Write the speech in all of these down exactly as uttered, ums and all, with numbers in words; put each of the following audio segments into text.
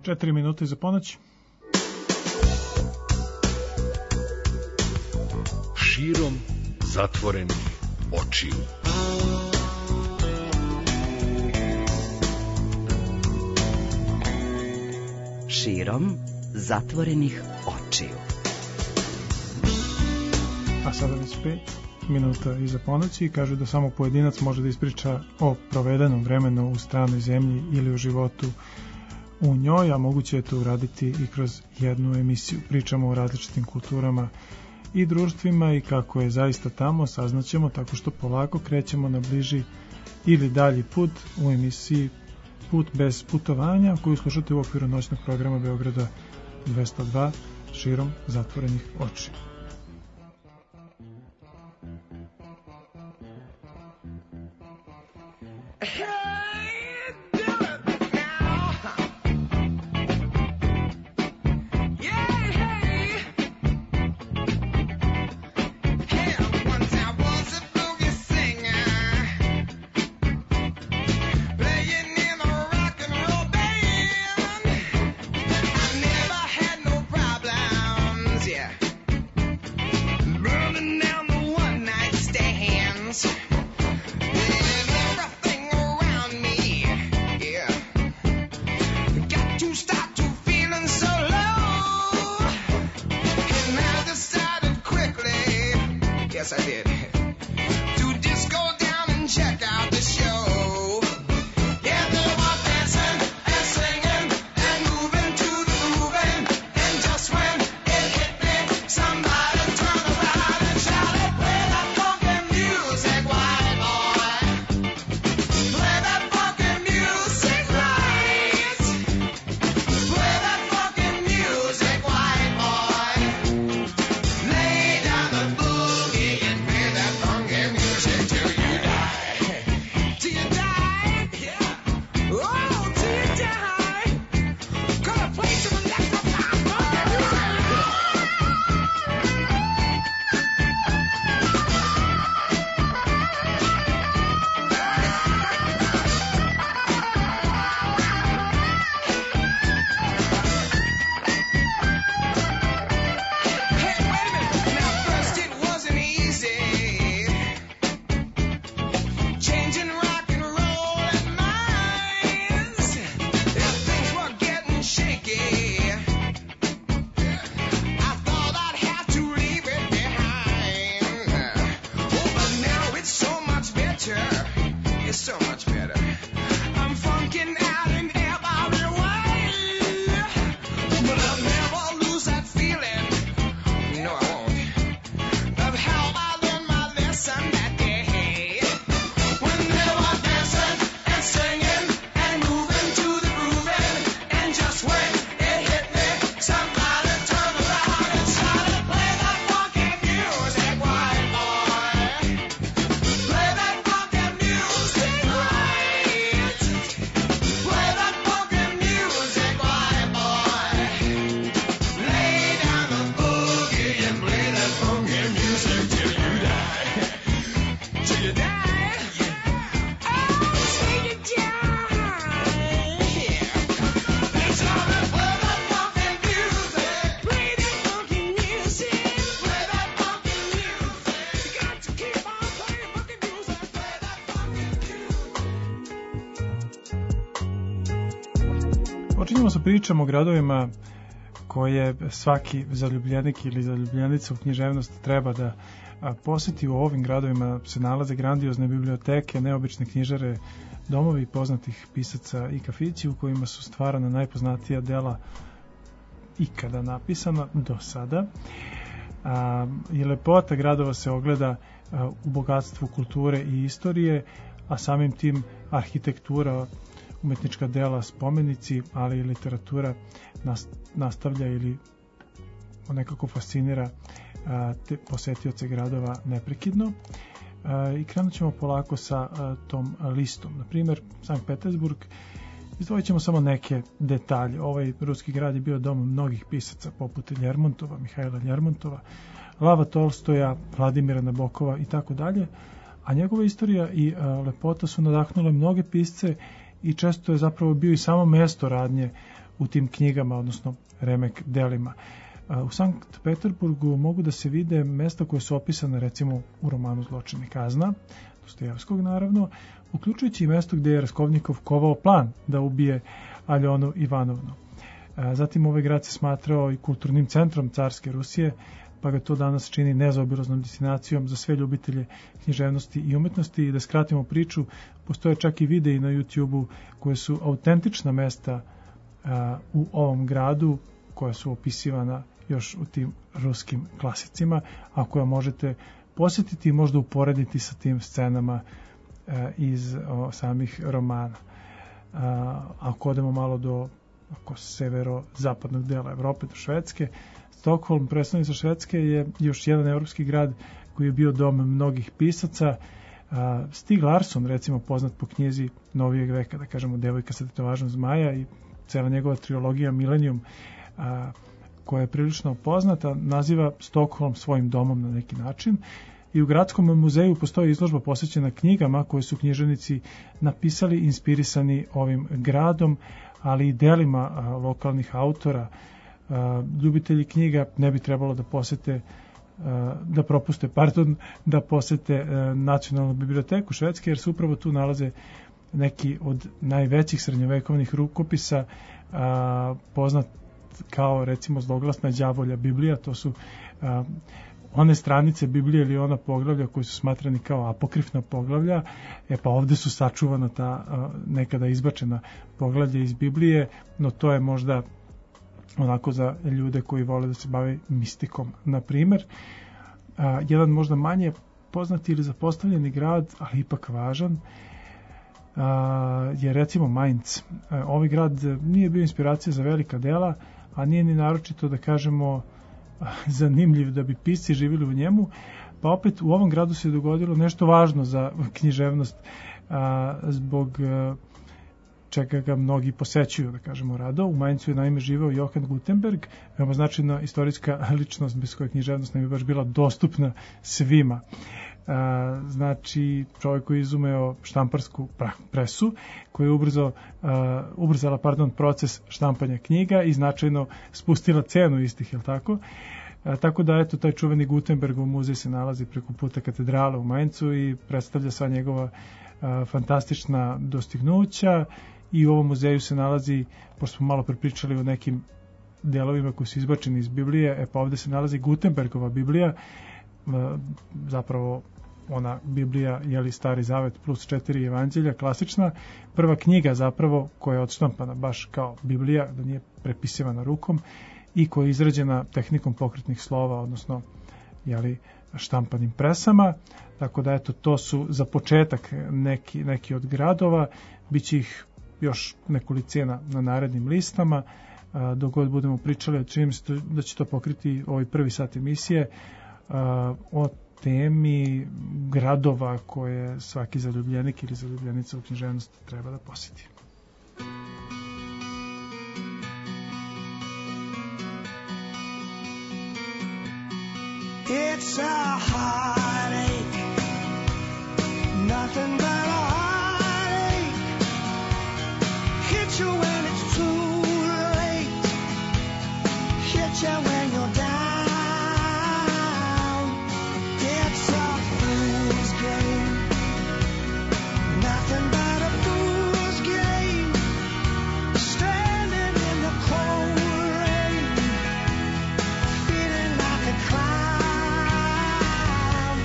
Četiri minute za ponoć. Širom zatvorenih očiju. Širom zatvorenih očiju. A sada već pet minuta iza ponoći i kažu da samo pojedinac može da ispriča o provedenom vremenu u stranoj zemlji ili o životu u njoj, a moguće je to uraditi i kroz jednu emisiju. Pričamo o različitim kulturama i društvima i kako je zaista tamo saznaćemo tako što polako krećemo na bliži ili dalji put u emisiji Put bez putovanja, koju slušate u okviru noćnog programa Beograda dvesta dva širom zatvorenih očiju. Počinjemo sa pričom o gradovima koje svaki zaljubljenik ili zaljubljenica u književnost treba da poseti. U ovim gradovima se nalaze grandiozne biblioteke, neobične knjižare, domovi poznatih pisaca i kafići u kojima su stvarana najpoznatija dela ikada napisana do sada. A, i lepota gradova se ogleda a, u bogatstvu kulture i istorije, a samim tim arhitektura, umetnička dela, spomenici, ali i literatura nastavlja ili nekako fascinira a, te posetioce gradova neprekidno. A, I krenut ćemo polako sa a, tom listom. Na primjer, Sankt Petersburg, izdvojit ćemo samo neke detalje. Ovaj ruski grad je bio dom mnogih pisaca poput Ljermontova, Mihajla Ljermontova, Lava Tolstoja, Vladimira Nabokova i tako dalje. A njegova istorija i a, lepota su nadahnule mnoge pisce i često je zapravo bio i samo mesto radnje u tim knjigama, odnosno remek delima. U Sankt Peterburgu mogu da se vide mesta koje su opisane recimo u romanu Zločin i kazna, Dostojevskog naravno, uključujući i mesto gde je Raskolnikov kovao plan da ubije Aljonu Ivanovnu. Zatim ovaj grad se smatrao i kulturnim centrom carske Rusije, pa ga to danas čini nezaobilaznom destinacijom za sve ljubitelje književnosti i umetnosti. I da skratimo priču, postoje čak i videi na YouTubeu koje su autentična mesta a, u ovom gradu, koja su opisivana još u tim ruskim klasicima, a koja možete posjetiti i možda uporediti sa tim scenama a, iz o, samih romana. A, ako odemo malo do ako severo-zapadnog dela Evrope, do Švedske, Stokholm, predstavnica Švedske, je još jedan evropski grad koji je bio dom mnogih pisaca. Stig Larsson, recimo poznat po knjizi novijeg veka, da kažemo Devojka sa tetovažom zmaja, i cela njegova trilogija Millennium, koja je prilično poznata, naziva Stokholm svojim domom na neki način. I u gradskom muzeju postoji izložba posvećena knjigama koje su književnici napisali, inspirisani ovim gradom, ali i delima a, lokalnih autora. A, ljubitelji knjiga ne bi trebalo da posete a, da propuste, pardon, da posete a, Nacionalnu biblioteku Švedske, jer se upravo tu nalaze neki od najvećih srednjovekovnih rukopisa, a, poznat kao recimo zloglasna đavolja Biblija. To su a, one stranice Biblije ili ona poglavlja koji su smatrani kao apokrifna poglavlja. E pa ovde su sačuvana ta a, nekada izbačena poglavlja iz Biblije, no to je možda onako za ljude koji vole da se bave mistikom. Na primer, a, jedan možda manje poznati ili zapostavljeni grad, ali ipak važan, a, je recimo Mainz. A, ovaj grad nije bio inspiracija za velika dela, a nije ni naročito, da kažemo, zanimljiv da bi pisci živjeli u njemu, pa opet u ovom gradu se dogodilo nešto važno za književnost, a, zbog a, čega ga mnogi posećuju, da kažemo, rado. U Mainzu je naime živeo Johann Gutenberg, veoma značajna istorijska ličnost bez koje književnost ne bi baš bila dostupna svima. A, znači čovjek koji je izumeo štamparsku presu, koja je ubrzao, a, ubrzala pardon, proces štampanja knjiga i značajno spustila cenu istih, jel tako? A, tako da, eto, taj čuveni Gutenbergov muzej se nalazi preko puta katedrale u Mainzu i predstavlja sva njegova a, fantastična dostignuća. I u ovom muzeju se nalazi, pošto smo malo prepričali o nekim delovima koji su izbačeni iz Biblije, e pa ovde se nalazi Gutenbergova Biblija, zapravo ona Biblija, jeli Stari Zavet plus četiri evanđelja, klasična, prva knjiga zapravo koja je odštampana baš kao Biblija, da nije prepisivana rukom i koja je izrađena tehnikom pokretnih slova, odnosno jeli štampanim presama. Tako da, eto, to su za početak neki, neki od gradova, biće ih još nekolicina na narednim listama. Dok god budemo pričali, čini se da će to pokriti ovaj prvi sat emisije, o temi gradova koje svaki zaljubljenik ili zaljubljenica u književnost treba da posjeti. It's a heartache, nothing but a heartache, hit you when it's too late, hit you when you're down. Clown.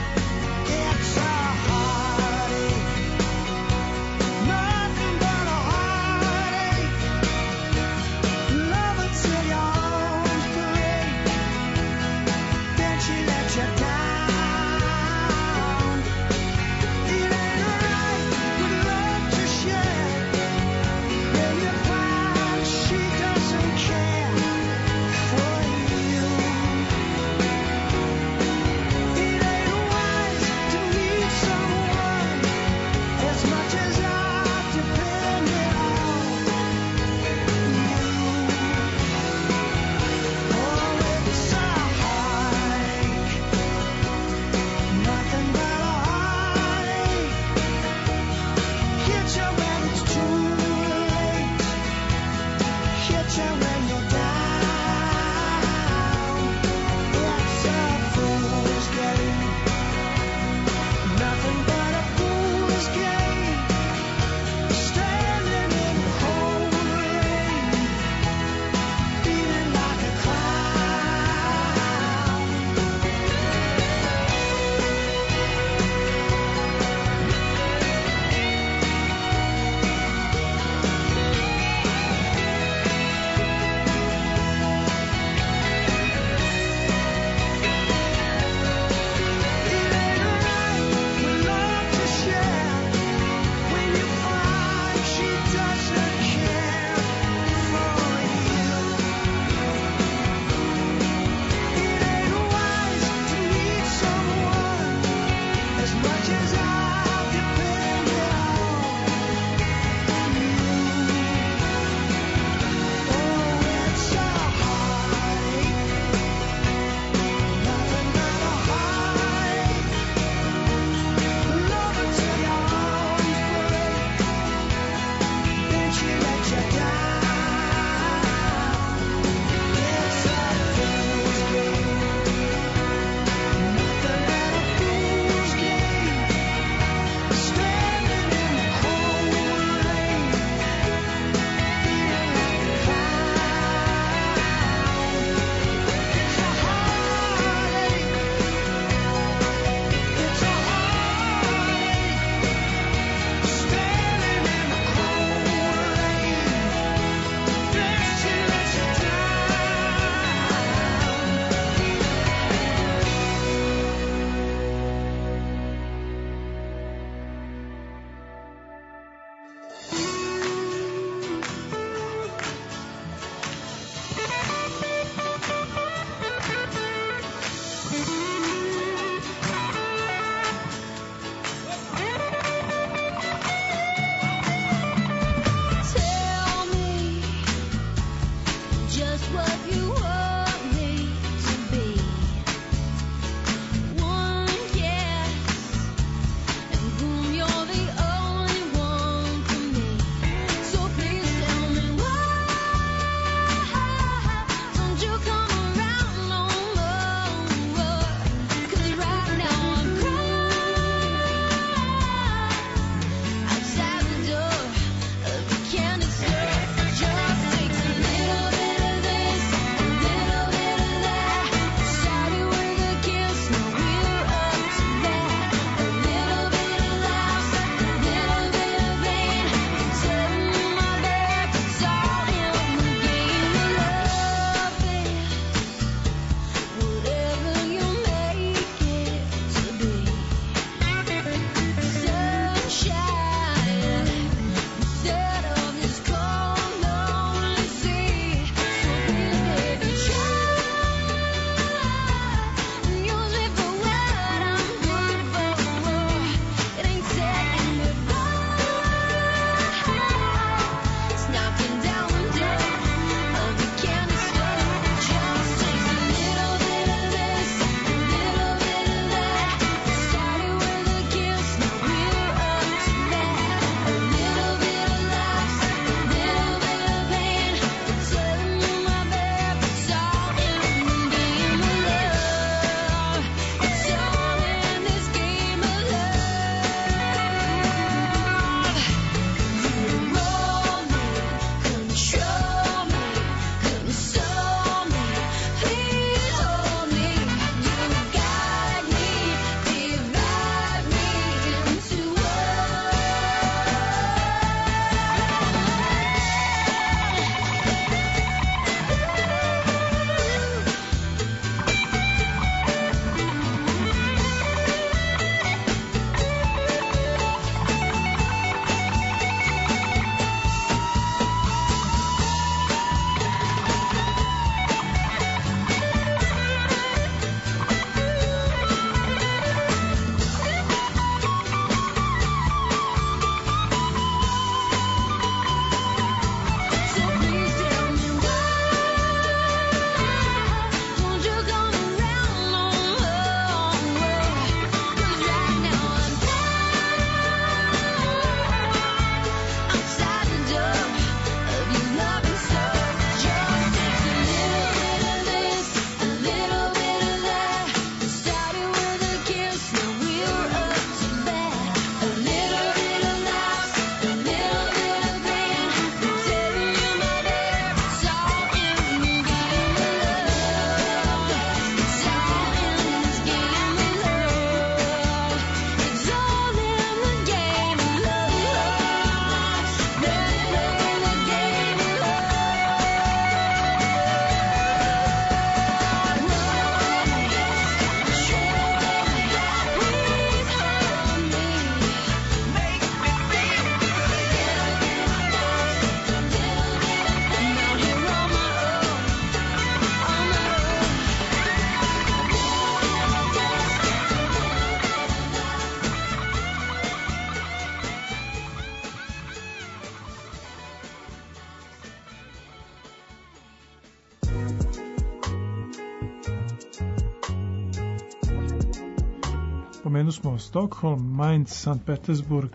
Pomenu smo Stockholm, Mainz, Sankt Petersburg,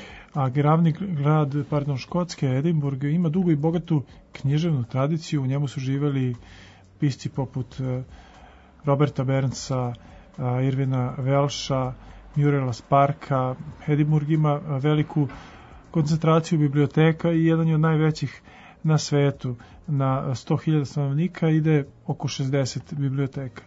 a glavni grad, pardon, Škotske, Edinburgh, ima dugu i bogatu književnu tradiciju. U njemu su živeli pisci poput Roberta Burnsa, Irvina Welsha, Muriela Sparka. Edinburgh ima veliku koncentraciju biblioteka i jedan je od najvećih na svetu. Na sto hiljada stanovnika ide oko šezdeset biblioteka.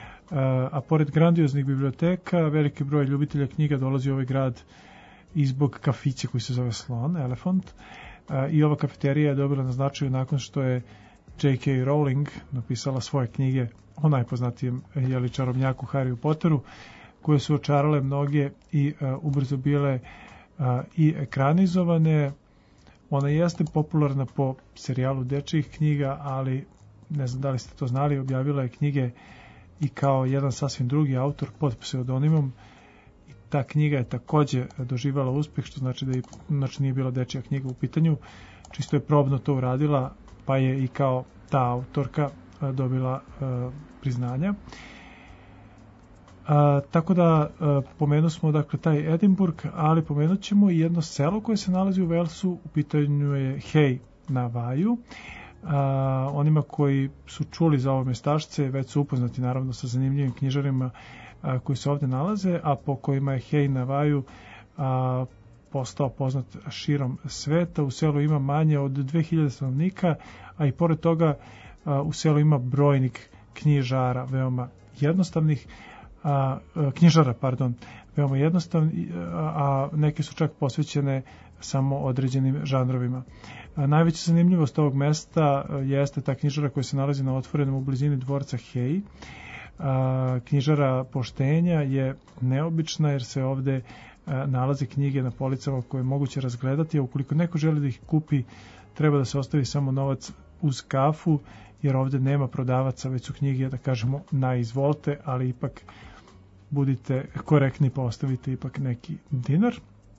A pored grandioznih biblioteka, veliki broj ljubitelja knjiga dolazi u ovaj grad i zbog kafića koji se zove Slon, Elephant. I ova kafeterija je dobila na značaju nakon što je J K. Rowling napisala svoje knjige o najpoznatijem jeli čarobnjaku Harryu Potteru, koje su očarale mnoge i uh, ubrzo bile uh, i ekranizovane. Ona jeste popularna po serijalu dečijih knjiga, ali ne znam da li ste to znali, objavila je knjige i kao jedan sasvim drugi autor pod pseudonimom. I ta knjiga je takođe doživala uspeh, što znači da je, znači nije bila dečija knjiga u pitanju, čisto je probno to uradila, pa je i kao ta autorka dobila priznanja. A, tako da a, pomenu smo dakle taj Edinburgh, ali pomenut ćemo i jedno selo koje se nalazi u Walesu, u pitanju je Hay na Vaju. A, onima koji su čuli za ovo mestašce već su upoznati naravno sa zanimljivim knjižarima a, koji se ovde nalaze, a po kojima je Hay na Vaju a, postao poznat širom sveta. U selu ima manje od dve hiljade stanovnika, a i pored toga a, u selu ima brojnik knjižara veoma jednostavnih, a, knjižara, pardon, veoma jednostavni, a neke su čak posvećene samo određenim žanrovima. A najveća zanimljivost ovog mesta jeste ta knjižara koja se nalazi na otvorenom u blizini dvorca Hay. A, knjižara Poštenja je neobična jer se ovde a, nalaze knjige na policama koje je moguće razgledati, a ukoliko neko želi da ih kupi, treba da se ostavi samo novac uz kafu, jer ovde nema prodavaca, već su knjige, da kažemo, na izvolte, ali ipak budite korektni, pa ostavite ipak neki dinar.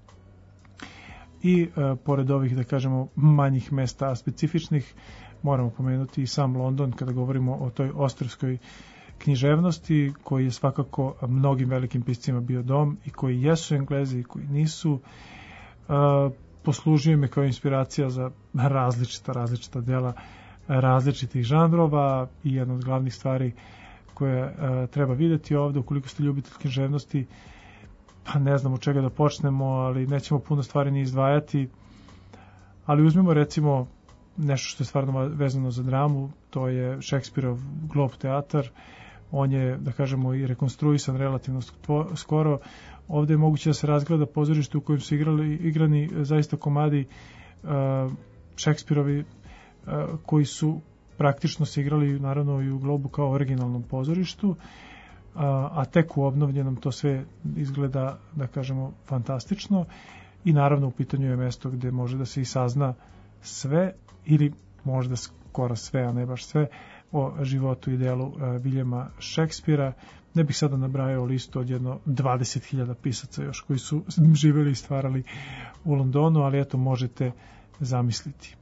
I e, pored ovih, da kažemo, manjih mesta specifičnih, moramo pomenuti i sam London kada govorimo o toj ostrvskoj književnosti, koji je svakako mnogim velikim piscima bio dom i koji jesu Englezi i koji nisu. E, poslužio me kao inspiracija za različita, različita dela različitih žanrova i jedna od glavnih stvari koje e, treba videti ovde, ukoliko ste ljubitelj književnosti, pa ne znam od čega da počnemo, ali nećemo puno stvari ni izdvajati, ali uzmimo recimo nešto što je stvarno vezano za dramu, to je Šekspirov Glob teatar. On je, da kažemo, i rekonstruisan relativno skoro. Ovde je moguće da se razgleda pozorište u kojem su igrali, igrani zaista komadi uh, Šekspirovi, uh, koji su praktično se igrali naravno i u Globu kao originalnom pozorištu, a, a tek u obnovljenom to sve izgleda, da kažemo, fantastično. I naravno u pitanju je mesto gde može da se i sazna sve ili možda skoro sve, a ne baš sve, o životu i delu uh, Viljema Šekspira. Ne bih sada nabrajao listu od jedno dvadeset hiljada pisaca još koji su živeli i stvarali u Londonu, ali eto možete zamisliti.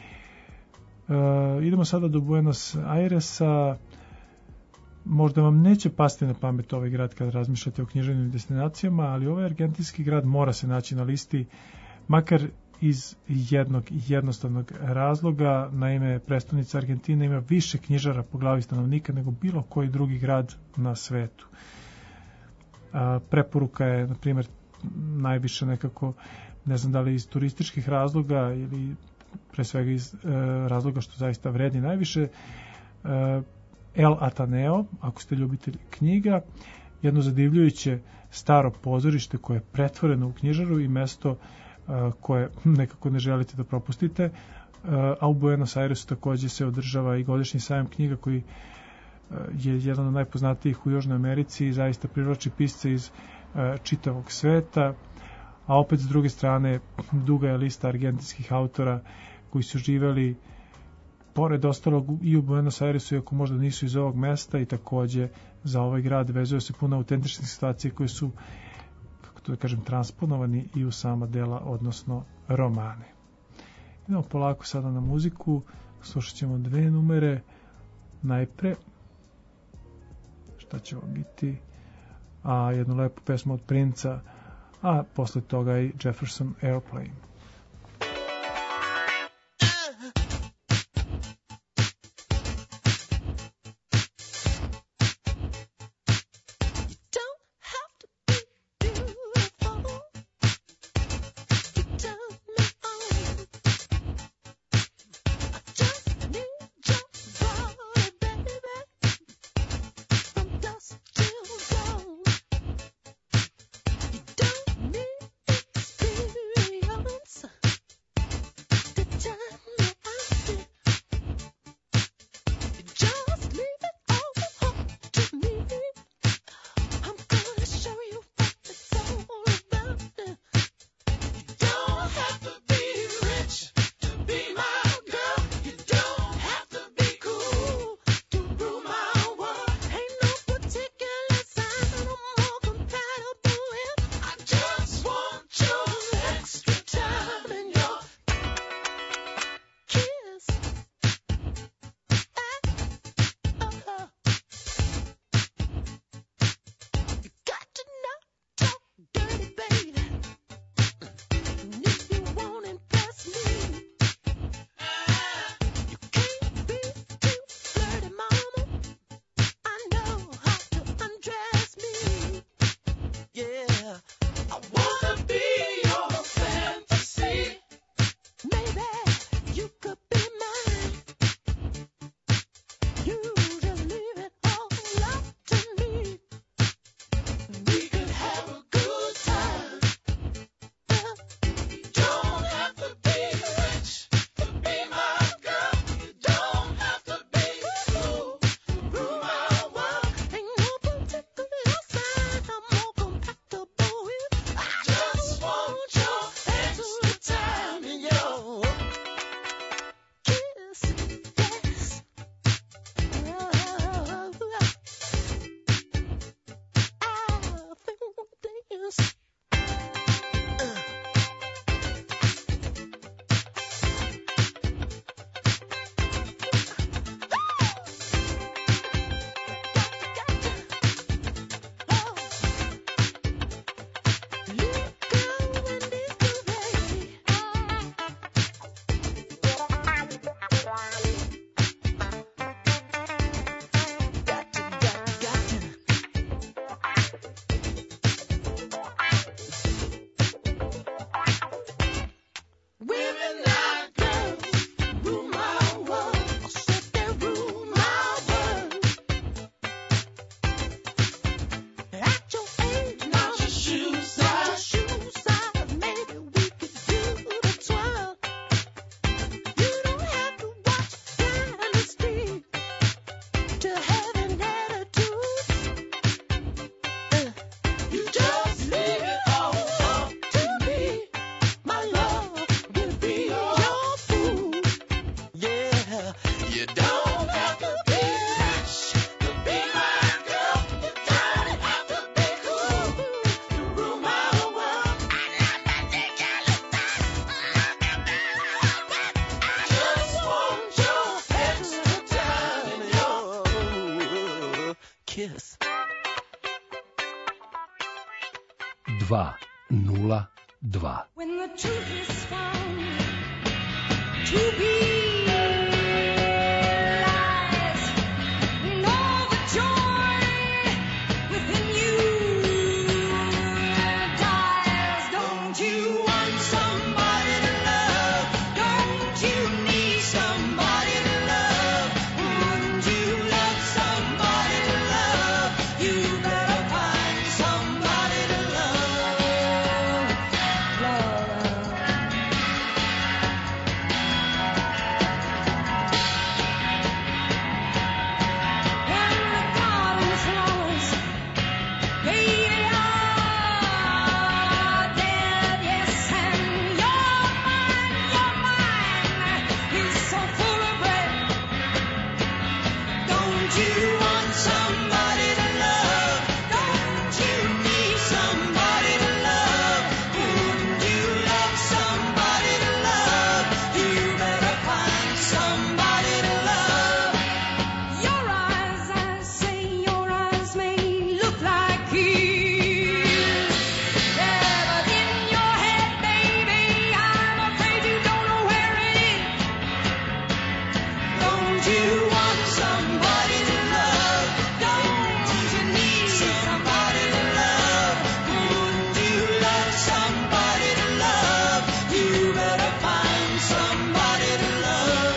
Uh, idemo sada do Buenos Airesa. Možda vam neće pasti na pamet ovaj grad kada razmišljate o književnim destinacijama, ali ovaj argentinski grad mora se naći na listi, makar iz jednog jednostavnog razloga. Naime, prestonica Argentine ima više knjižara po glavi stanovnika nego bilo koji drugi grad na svetu. A, preporuka je, na primjer, najviše nekako, ne znam da li iz turističkih razloga ili pre svega iz e, razloga što zaista vredi najviše, e, El Ateneo, ako ste ljubitelji knjiga, jedno zadivljujuće staro pozorište koje je pretvoreno u knjižaru i mesto koje nekako ne želite da propustite, a u Buenos Airesu takođe se održava i godišnji sajam knjiga koji je jedan od najpoznatijih u Južnoj Americi i zaista privlači pisce iz čitavog sveta, a opet s druge strane duga je lista argentinskih autora koji su živeli pored ostalog i u Buenos Airesu, iako možda nisu iz ovog mesta, i takođe za ovaj grad vezuje se puno autentičnih situacija koje su, da kažem, transponovani i u sama dela, odnosno romane. Idemo polako sada na muziku, slušat ćemo dve numere. Najpre, šta će ovo biti, a jednu lepu pesmu od Princa, a posle toga i Jefferson Airplane. Don't need experience kiss. dva nula dva. When the truth is found to be lies, and all the joy within you dies. Don't you want somebody to love? Don't you need somebody to love? Wouldn't you love somebody to love? You better find somebody to love. Love. When the garden flowers, baby, are dead, yes, and your mind, your mind is so full of red. Don't you want somebody to love? Don't you need somebody to love? Wouldn't you love somebody to love? You better find somebody to love. Your eyes, I say, your eyes may look like his. Yeah, but in your head, baby, I'm afraid you don't know where it is. Don't you want somebody to love? Don't you need somebody to love? Wouldn't you love somebody to love? You better find somebody to love.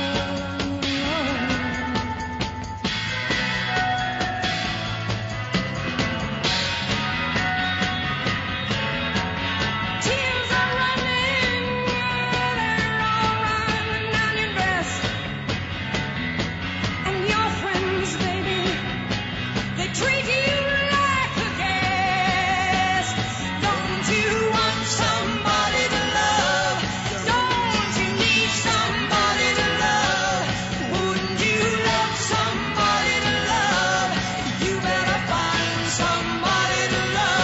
Tears are running, they're all running down your dress. And your friends, baby, they treat you like a guest. Don't you want somebody to love? Don't you need somebody to love? Wouldn't you love somebody to love? You better find somebody to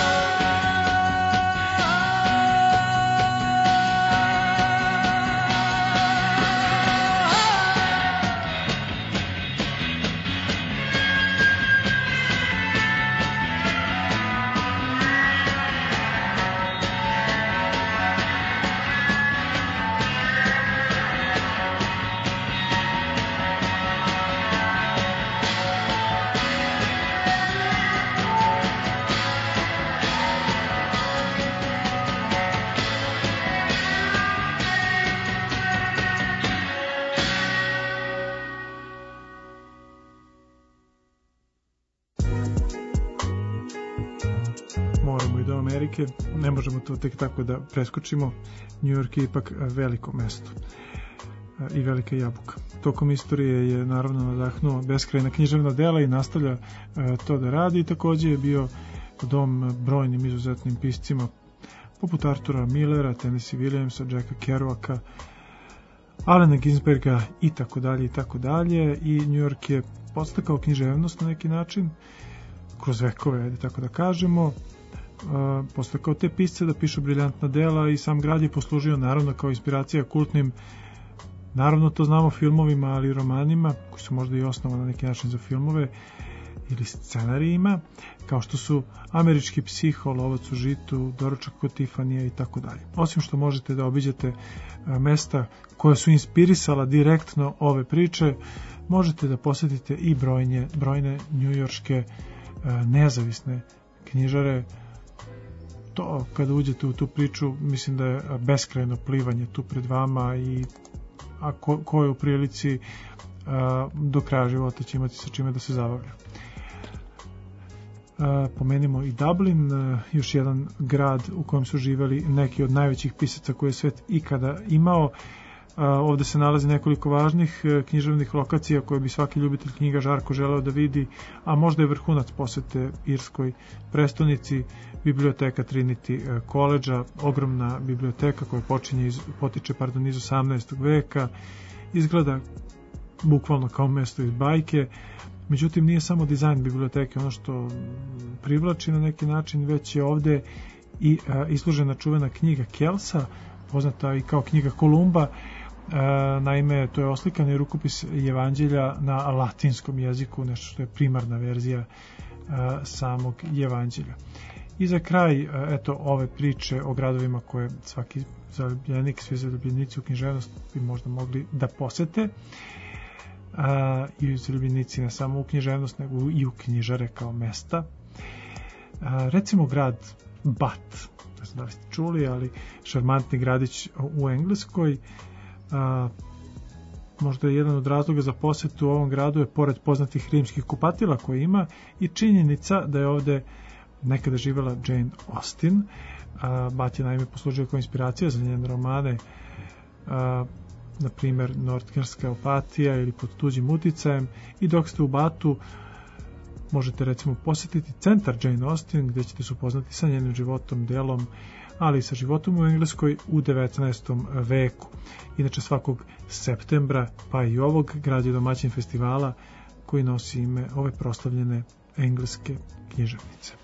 Moramo i do Amerike, ne možemo to tek tako da preskočimo. New York je ipak veliko mesto i velika jabuka. Tokom istorije je naravno nadahnuo beskrajna književna dela i nastavlja to da radi, i takođe je bio dom brojnim izuzetnim piscima poput Artura Millera, Tennessee Williamsa, Jacka Kerouaka, Alena Ginsberga i tako dalje i tako dalje. I New York je podstakao književnost na neki način kroz vekove, ajde tako da kažemo. Uh, podstakao te pisce da pišu briljantna dela i sam grad je poslužio naravno kao inspiracija kultnim, naravno to znamo, filmovima, ali i romanima koji su možda i osnova na neki način za filmove ili scenarijima, kao što su Američki psiho, Lovac u žitu, Doručak kod Tifanija i tako dalje. Osim što možete da obiđete uh, mesta koja su inspirisala direktno ove priče, možete da posetite i brojne, brojne njujorške uh, nezavisne knjižare. To kada uđete u tu priču, mislim da je beskrajno plivanje tu pred vama, i a ko, ko je u prilici a, do kraja života će imati sa čime da se zabavlja. A, pomenimo i Dublin, a, još jedan grad u kojem su živeli neki od najvećih pisaca koje je svet ikada imao. A, ovde se nalazi nekoliko važnih a, književnih lokacija koje bi svaki ljubitelj knjiga žarko želeo da vidi, a možda je vrhunac posete irskoj prestonici, biblioteka Trinity College-a, ogromna biblioteka koja počinje iz, potiče pardon, iz osamnaestog veka, izgleda bukvalno kao mesto iz bajke. Međutim, nije samo dizajn biblioteke ono što privlači na neki način, već je ovde i a, islužena čuvena knjiga Kelsa, poznata i kao knjiga Kolumba, naime to je oslikani rukopis Evanđelja na latinskom jeziku, nešto što je primarna verzija samog Evanđelja. I za kraj, eto, ove priče o gradovima koje svaki zaljubljenik, svi zaljubljenici u književnost bi možda mogli da posete, a, i zaljubljenici ne samo u književnost, nego i u knjižare kao mesta. A, recimo grad Bath, ne znam da li ste čuli, ali šarmantni gradić u Engleskoj. A, možda je jedan od razloga za posetu u ovom gradu je pored poznatih rimskih kupatila koje ima i činjenica da je ovde nekada živela Jane Austen. Bath je naime poslužio kao inspiracija za njene romane, a, na primjer Nottinghamska opatija ili Pod tuđim uticajem, i dok ste u Bathu možete recimo posjetiti centar Jane Austen gdje ćete se upoznati sa njenim životom, delom, ali i sa životom u Engleskoj u devetnaestom veku. Inače svakog septembra, pa i ovog, grad je domaćin festivala koji nosi ime ove proslavljene engleske književnice.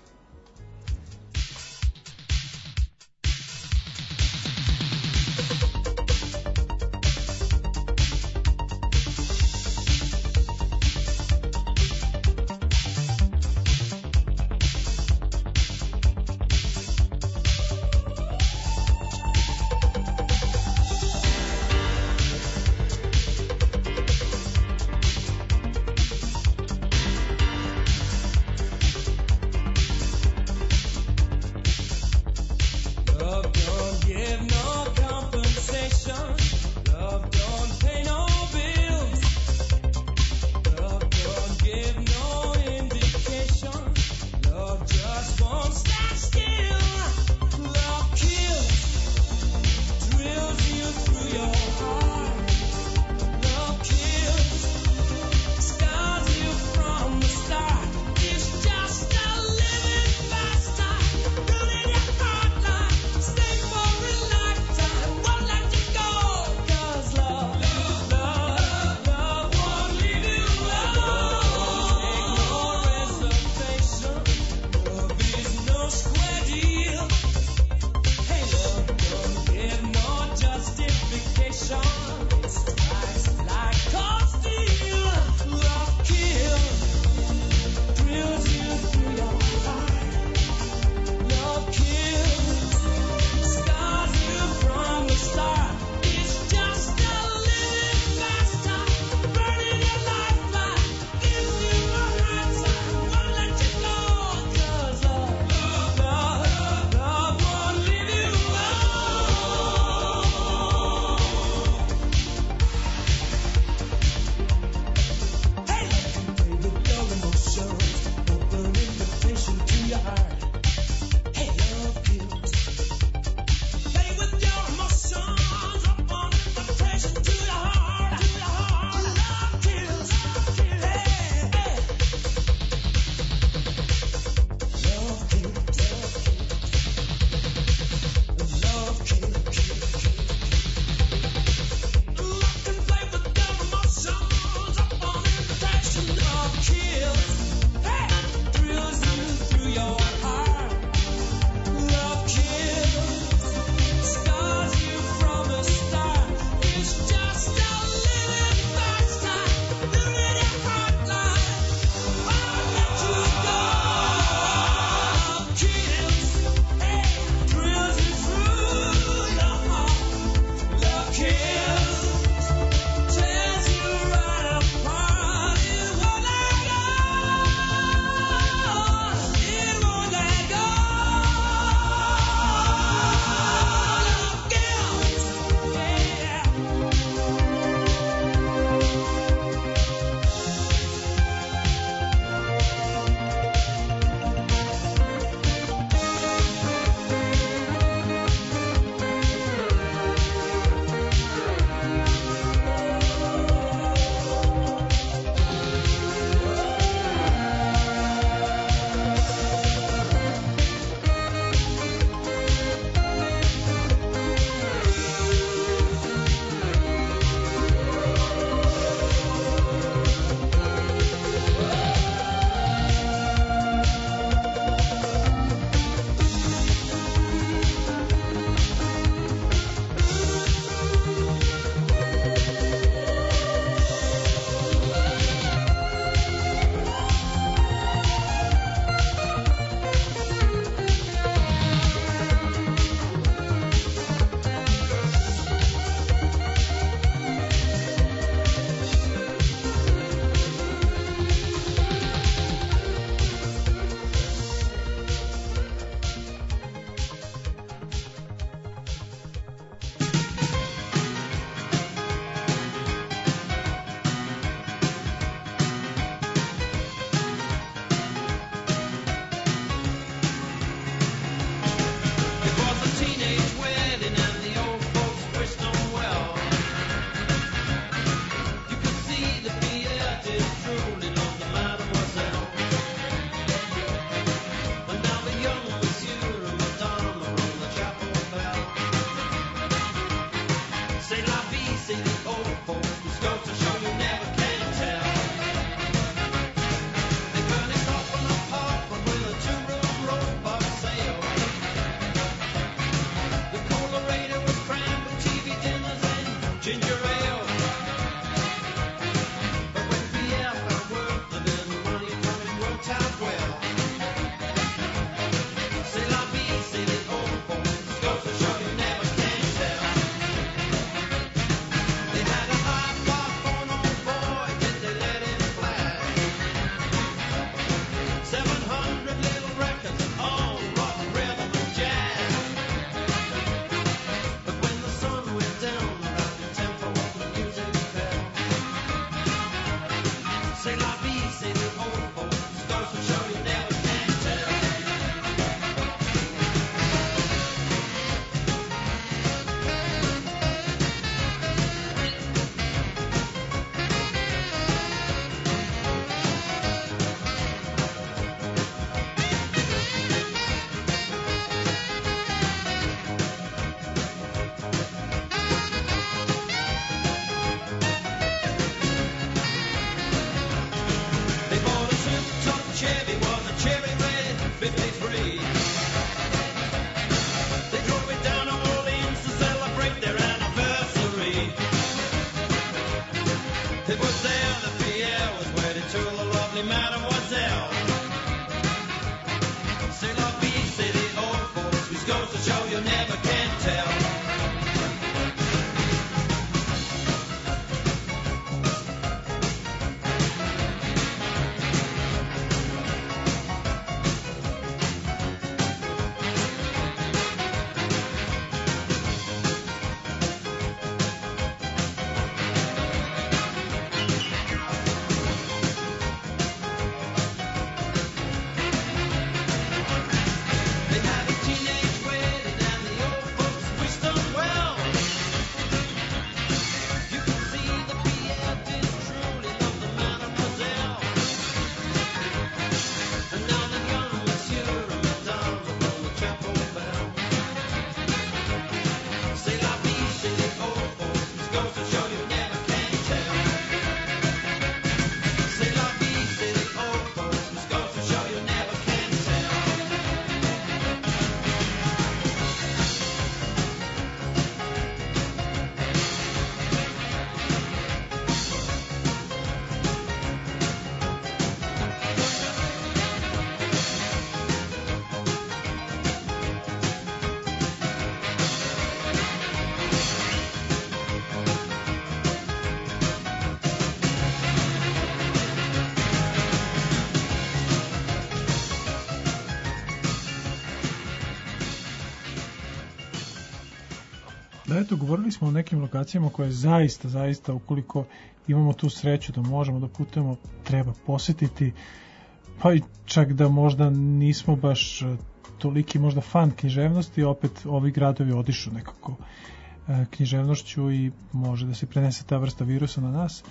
eto, govorili smo o nekim lokacijama koje zaista, zaista, ukoliko imamo tu sreću da možemo da putujemo, treba posetiti, pa i čak da možda nismo baš toliki možda fan književnosti, opet ovi gradovi odišu nekako e, književnošću i može da se prenese ta vrsta virusa na nas.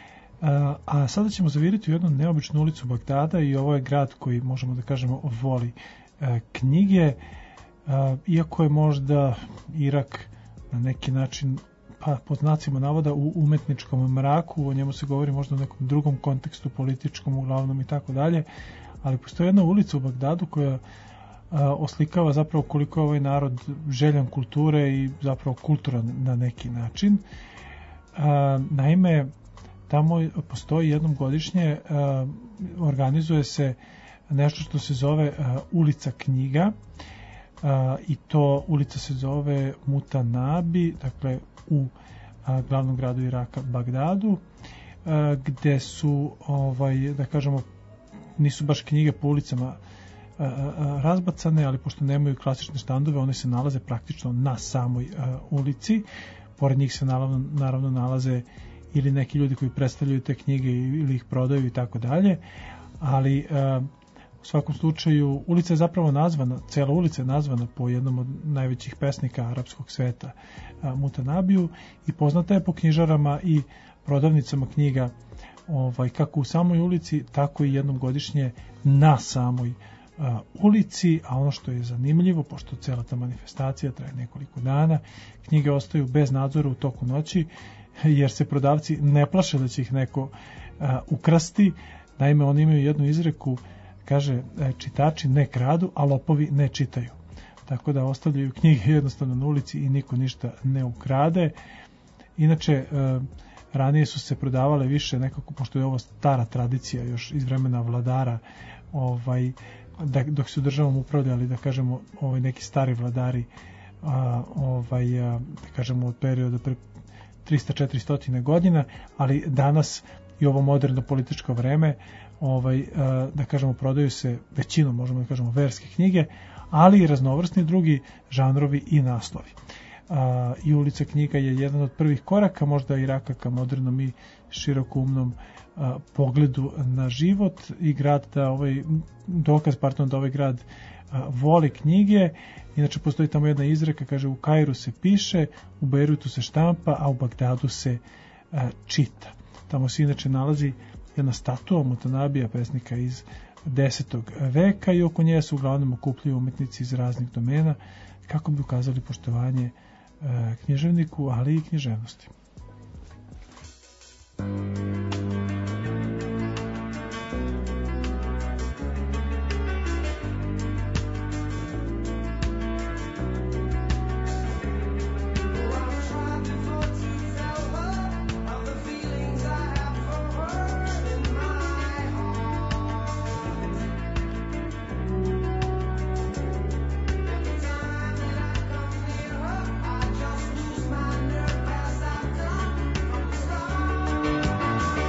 A, a sada ćemo zaviriti u jednu neobičnu ulicu Bagdada i ovo je grad koji možemo da kažemo voli e, knjige, a, iako je možda Irak na neki način, pa pod znacima navoda, u umetničkom mraku, o njemu se govori možda u nekom drugom kontekstu, političkom uglavnom i tako dalje, ali postoji jedna ulica u Bagdadu koja a, oslikava zapravo koliko je ovaj narod željan kulture i zapravo kulturan na neki način. A, naime, tamo postoji jednom godišnje, a, organizuje se nešto što se zove a, ulica knjiga, a, i to ulica se zove Mutanabi, dakle u a, glavnom gradu Iraka, Bagdadu, a, gde su, ovaj, da kažemo, nisu baš knjige po ulicama a, a, razbacane, ali pošto nemaju klasične štandove, one se nalaze praktično na samoj a, ulici. Pored njih se naravno, naravno nalaze ili neki ljudi koji predstavljaju te knjige ili ih prodaju i tako dalje, ali a, u svakom slučaju ulica je zapravo nazvana, cela ulica je nazvana po jednom od najvećih pesnika arapskog sveta, a, Mutanabiju, i poznata je po knjižarama i prodavnicama knjiga, ovaj, kako u samoj ulici, tako i jednom godišnje na samoj a, ulici. A ono što je zanimljivo, pošto cela ta manifestacija traje nekoliko dana, knjige ostaju bez nadzora u toku noći, jer se prodavci ne plaše da će ih neko a, ukrasti. Naime, oni imaju jednu izreku, kaže, čitači ne kradu, a lopovi ne čitaju. Tako da ostavljaju knjige jednostavno na ulici i niko ništa ne ukrade. Inače, e, ranije su se prodavale više nekako, pošto je ovo stara tradicija još iz vremena vladara, ovaj, da, dok su državom upravljali, da kažemo, ovaj, neki stari vladari, a, ovaj, a, da kažemo, od perioda pre trista do četiristo godina, ali danas i ovo moderno političko vreme, ovaj, da kažemo, prodaju se većinom, možemo da kažemo, verske knjige, ali i raznovrsni drugi žanrovi i naslovi. I ulica knjiga je jedan od prvih koraka možda Iraka ka modernom i širokoumnom pogledu na život i grad da ovaj dokaz, pardon, da ovaj grad voli knjige. Inače postoji tamo jedna izreka, kaže, u Kairu se piše, u Bejrutu se štampa, a u Bagdadu se čita. Tamo se inače nalazi jedna statua Mutanabija, pesnika iz desetog veka, i oko nje se uglavnom okupljaju umetnici iz raznih domena kako bi ukazali poštovanje e, književniku, ali i književnosti. I just lose my nerve as I've done from the start.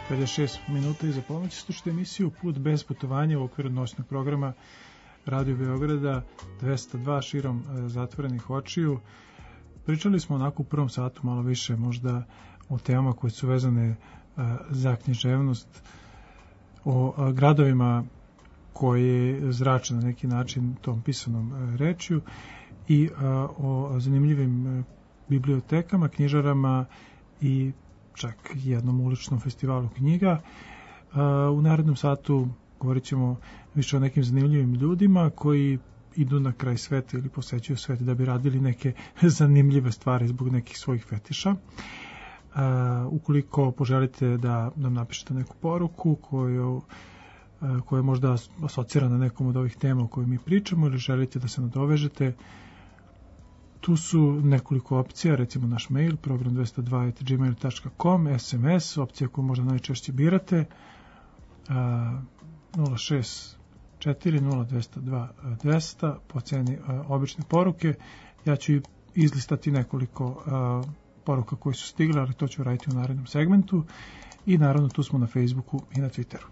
pedeset šest minuta iza ponoći slušate emisiju Put bez putovanja u okviru noćnog programa Radio Beograda dvesta dva širom e, zatvorenih očiju. Pričali smo onako u prvom satu malo više možda o temama koje su vezane e, za književnost, o e, gradovima koje zrače na neki način tom pisanom e, rečju i e, o zanimljivim e, bibliotekama, knjižarama i čak jednom uličnom festivalu knjiga. U narednom satu govorit ćemo više o nekim zanimljivim ljudima koji idu na kraj sveta ili posećuju svet da bi radili neke zanimljive stvari zbog nekih svojih fetiša. Ukoliko poželite da nam napišete neku poruku koju, koja je možda asocira na nekom od ovih tema o kojoj mi pričamo ili želite da se nadovežete, tu su nekoliko opcija, recimo naš mail, program dvesta dva at gmail dot com, es em es, opcija koju možda najčešće birate, nula šest četiri nula dvesta dva dvesta, po ceni obične poruke. Ja ću izlistati nekoliko poruka koje su stigle, ali to ću raditi u narednom segmentu. I naravno tu smo na Facebooku i na Twitteru.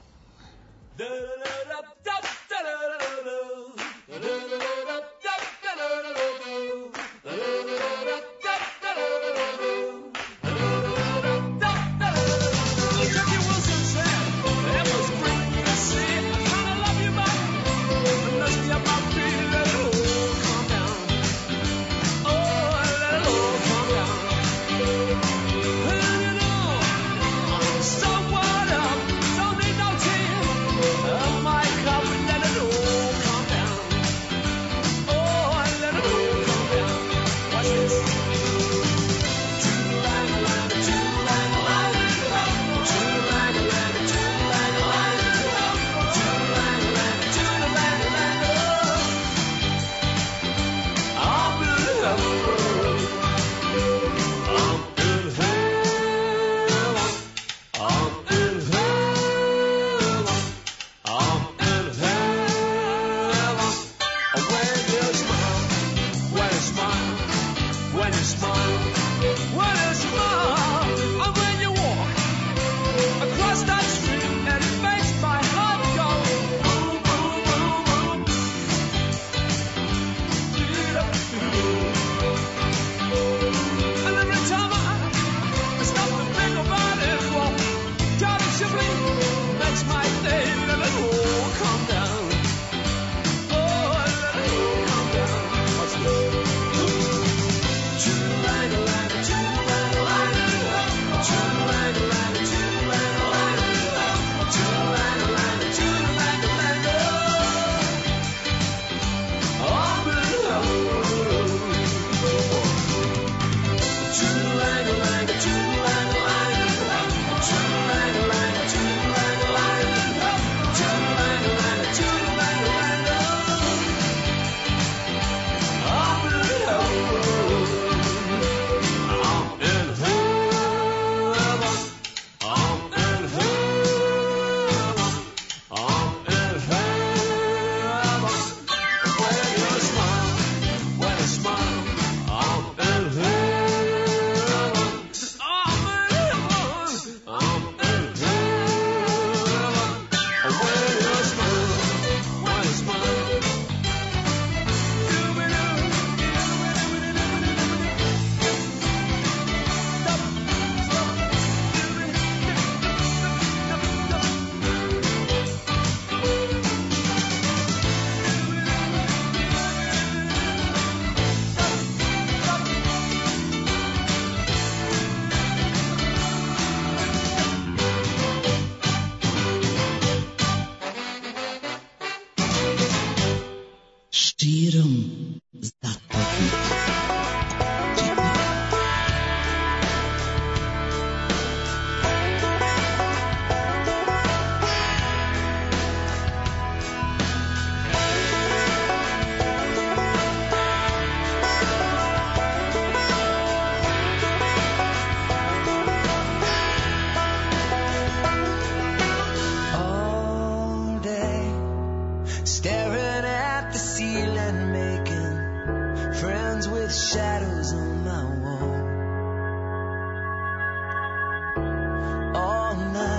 Shadows on my wall all night.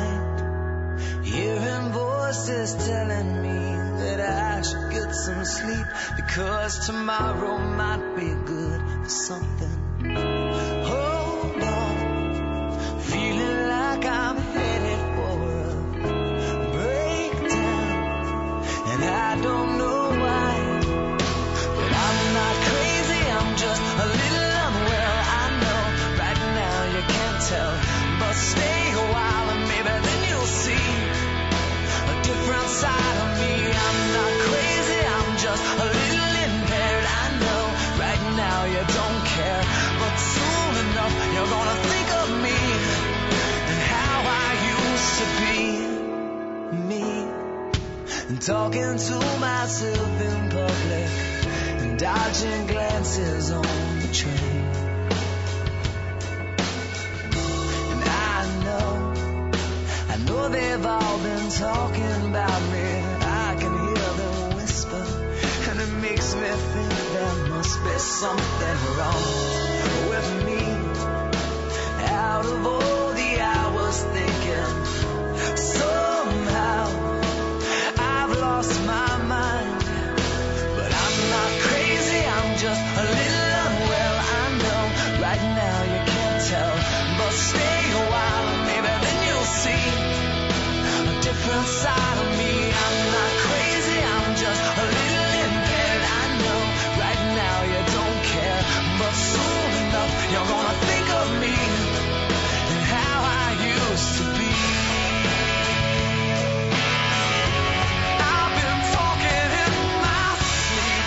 to sleep, because tomorrow might be good for something. Hold on, feeling like I'm headed for a breakdown, and I don't know why, but I'm not crazy, I'm just a little unwell. I know right now you can't tell, but stay a while and maybe then you'll see a different side of me. I'm not crazy, I'm just a little impaired. I know right now you don't care, but soon enough you're gonna think of me and how I used to be me, and talking to myself in public and dodging glances on the train. And I know, I know they've all been talking about me. I can hear them whisper, and it makes me think there must be something wrong with me. Out of all the hours thinking, somehow I've lost my mind. But I'm not crazy, I'm just a little unwell. I know right now you can't tell, but stay a while and maybe then you'll see a different side of me. I'm not crazy, I'm just a little impaired. I know right now you don't care, but soon enough you're gonna think of me and how I used to be. I've been talking in my sleep.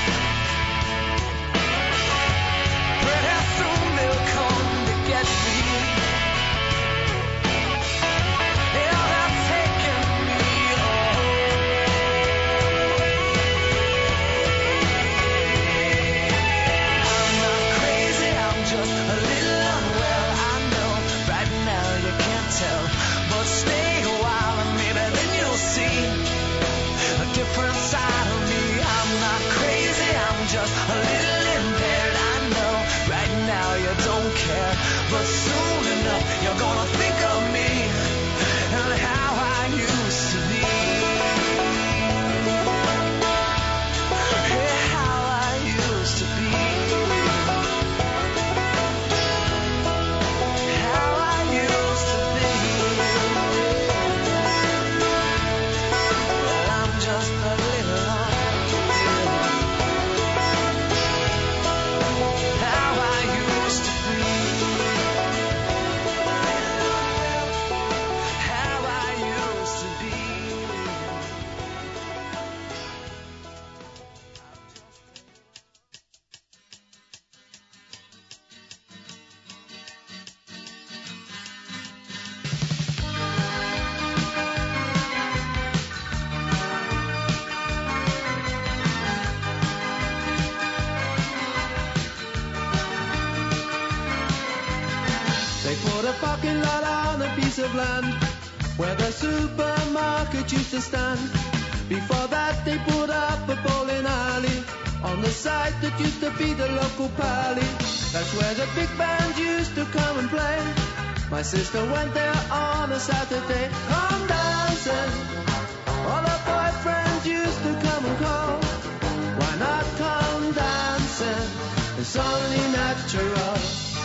Pretty soon they'll come to get me. Yeah, they're taking me I'm not crazy, I'm just a little unwell. I know right now you can't tell, but stay a while and maybe then you'll see a different side of me. I'm not crazy, I'm just a little impaired. I know right now you don't care, but soon enough you're gonna think of me and how I used to be. Yeah, how I used to be. How I used to be. Well, I'm just a little unwell. How I used to be. How I used to be. They put a parking lot on a piece of land where the supermarket used to stand. Before that they put up a bowling alley on the site that used to be the local pally. That's where the big band used to come and play. My sister went there on a Saturday. Come dancing, all her boyfriends used to come and call. Why not come dancing? It's only natural.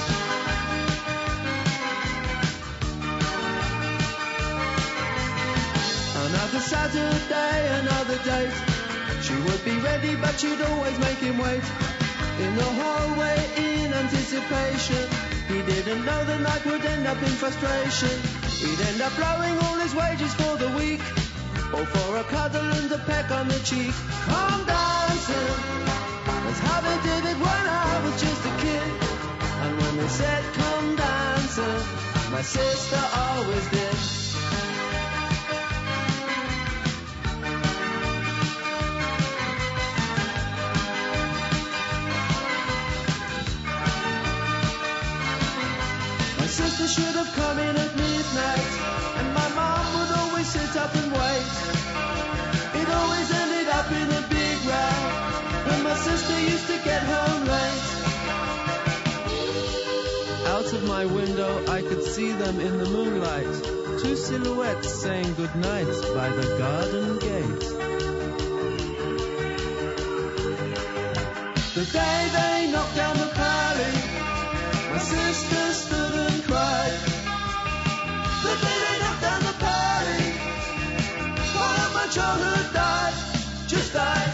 Another Saturday, another date. She would be ready, but she'd always make him wait. In the hallway, in anticipation. He didn't know the night would end up in frustration. He'd end up blowing all his wages for the week, or for a cuddle and a peck on the cheek. Come dancing, that's how they did it when I was just a kid. And when they said come dancing, my sister always did. Sister should have come in at midnight, and my mom would always sit up and wait. It always ended up in a big row when my sister used to get home late. Out of my window I could see them in the moonlight, two silhouettes saying goodnight by the garden gate. The day they knocked down the pally, my sister stood and cried. The day they knocked down the pally, part of my childhood died, just died.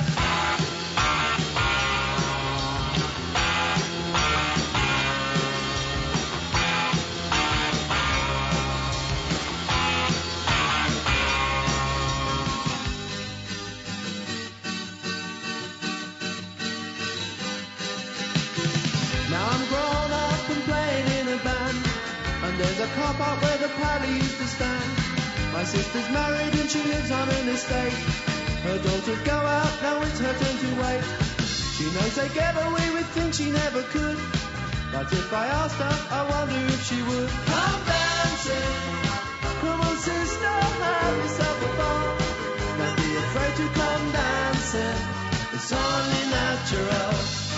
There's a car park where the pally used to stand. My sister's married and she lives on an estate. Her daughters go out, now it's her turn to wait. She knows they get away with things she never could. But if I asked her, I wonder if she would. Come dancing, come on sister, have yourself a ball. Don't be afraid to come dancing, it's only natural.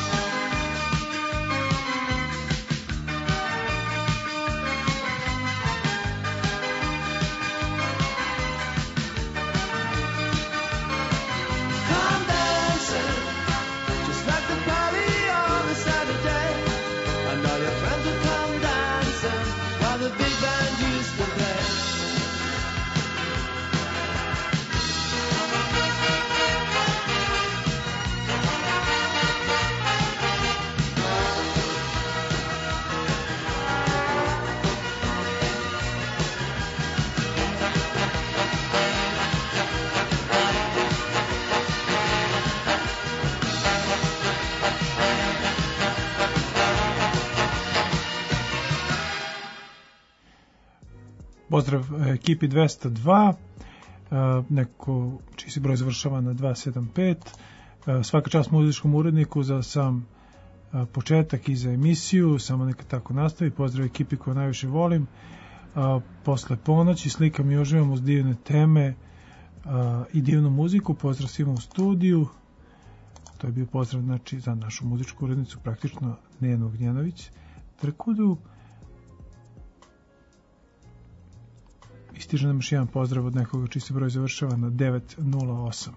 Pozdrav ekipi dvesta dva, neko čiji se broj završava na dvesta sedamdeset pet. Svaka čast muzičkom uredniku za sam početak i za emisiju, samo neka tako nastavi. Pozdrav ekipi koju najviše volim. Posle ponoći slikam i uživam uz divne teme i divnu muziku. Pozdrav svima u studiju. To je bio pozdrav, znači, za našu muzičku urednicu, praktično Nenu Gnjanović Trkudu. Istiže nam još jedan pozdrav od nekoga čiji se broj završava na devet nula osam.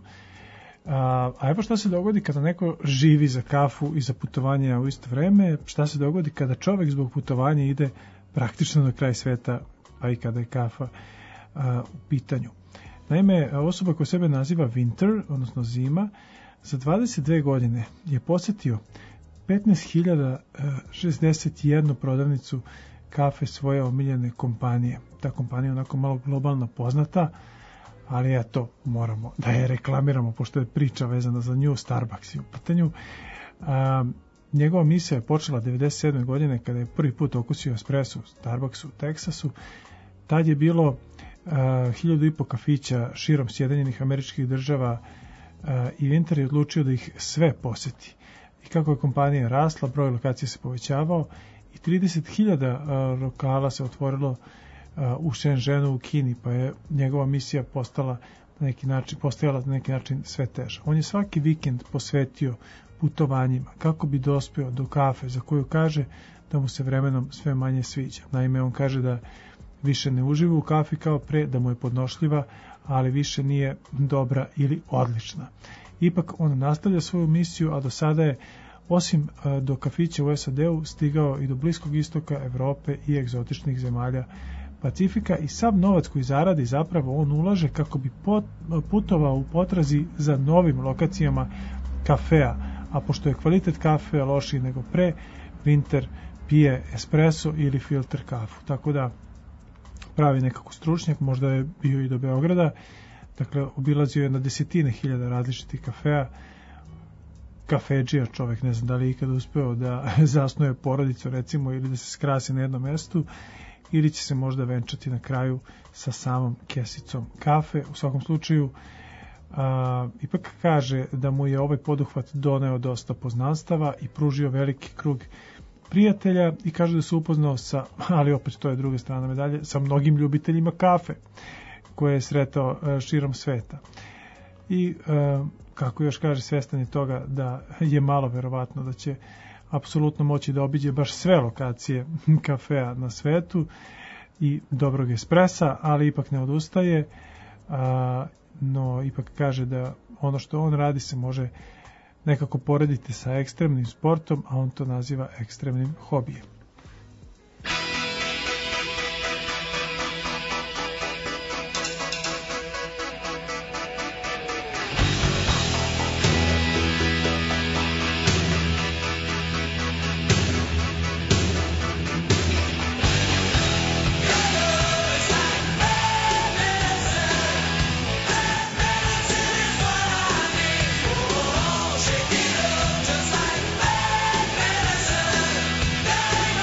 A, a evo šta se dogodi kada neko živi za kafu i za putovanje u isto vreme, šta se dogodi kada čovek zbog putovanja ide praktično na kraj sveta, pa i kada je kafa a, u pitanju. Naime, osoba koja sebe naziva Winter, odnosno zima, za dvadeset dve godine je posetio petnaest hiljada šezdeset jednu prodavnicu kafe svoje omiljene kompanije. Ta kompanija je onako malo globalno poznata, ali eto, moramo da je reklamiramo, pošto je priča vezana za nju, Starbucks je u pitanju. A, njegova misija je počela devedeset sedme godine kada je prvi put okusio espresso u Starbucksu u Teksasu. Tad je bilo a, hiljadu i po kafića širom Sjedinjenih Američkih Država a, i Winter je odlučio da ih sve poseti. I kako je kompanija rasla, broj lokacija se povećavao i trideset hiljada lokala se otvorilo u Shenzhenu u Kini, pa je njegova misija postala na neki način, postajala na neki način sve teža. On je svaki vikend posvetio putovanjima kako bi dospeo do kafe za koju kaže da mu se vremenom sve manje sviđa. Naime, on kaže da više ne uživa u kafi kao pre, da mu je podnošljiva, ali više nije dobra ili odlična. Ipak on nastavlja svoju misiju, a do sada je osim do kafića u S A D-u stigao i do Bliskog istoka, Evrope i egzotičnih zemalja Pacifika i sav novac koji zaradi zapravo on ulaže kako bi putovao u potrazi za novim lokacijama kafea, a pošto je kvalitet kafea lošiji nego pre, Winter pije espresso ili filter kafu, tako da pravi nekako stručnjak, možda je bio i do Beograda, dakle obilazio je na desetine hiljada različitih kafea, kafedžija čovek, ne znam da li je ikada uspeo da zasnuje porodicu recimo ili da se skrasi na jednom mestu ili će se možda venčati na kraju sa samom kesicom kafe. U svakom slučaju a, ipak kaže da mu je ovaj poduhvat doneo dosta poznanstava i pružio veliki krug prijatelja i kaže da se upoznao sa, ali opet to je druga strana medalje, sa mnogim ljubiteljima kafe koje je sretao a, širom sveta. I a, kako još kaže, svestan je toga da je malo verovatno da će apsolutno moći da obiđe baš sve lokacije kafea na svetu i dobrog espresa, ali ipak ne odustaje, a, no ipak kaže da ono što on radi se može nekako porediti sa ekstremnim sportom, a on to naziva ekstremnim hobijem. Shake it up just like bad medicine.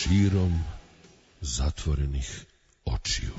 širom zatvorenih očiju.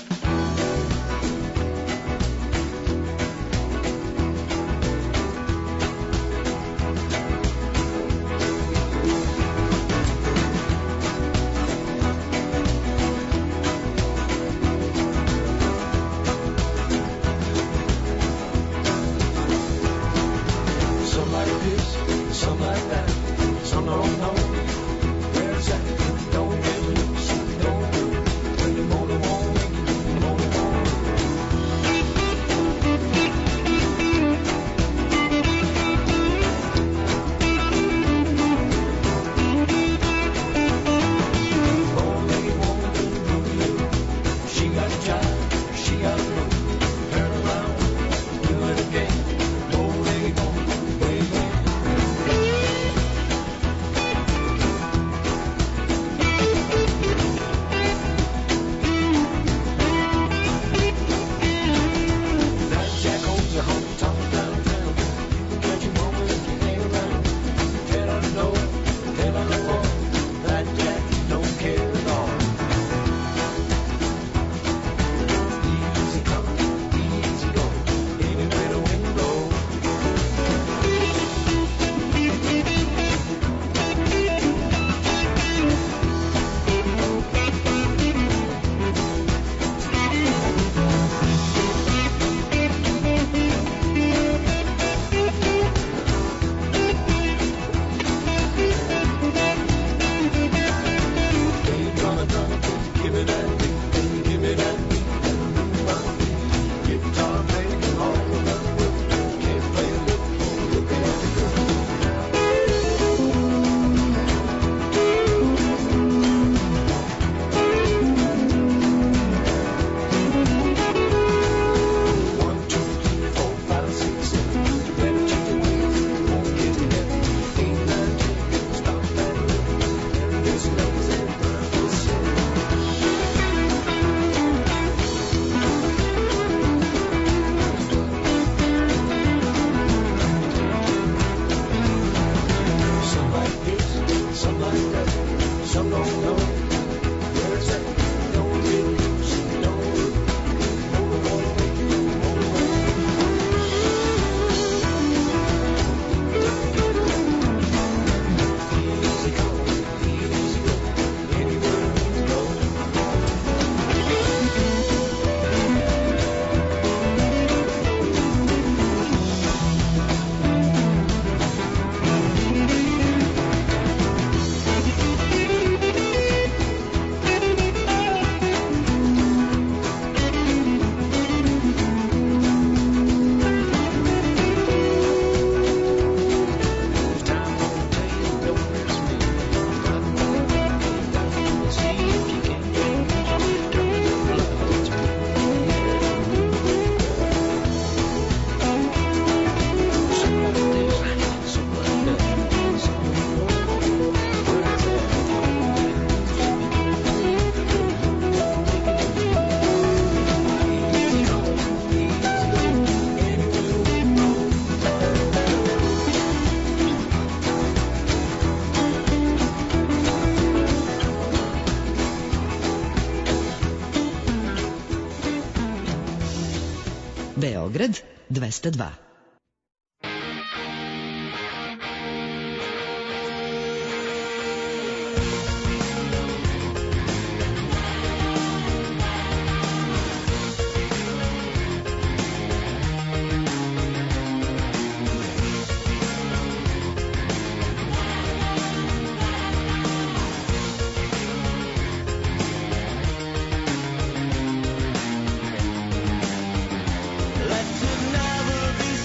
Beograd dvesta dva. Let it never be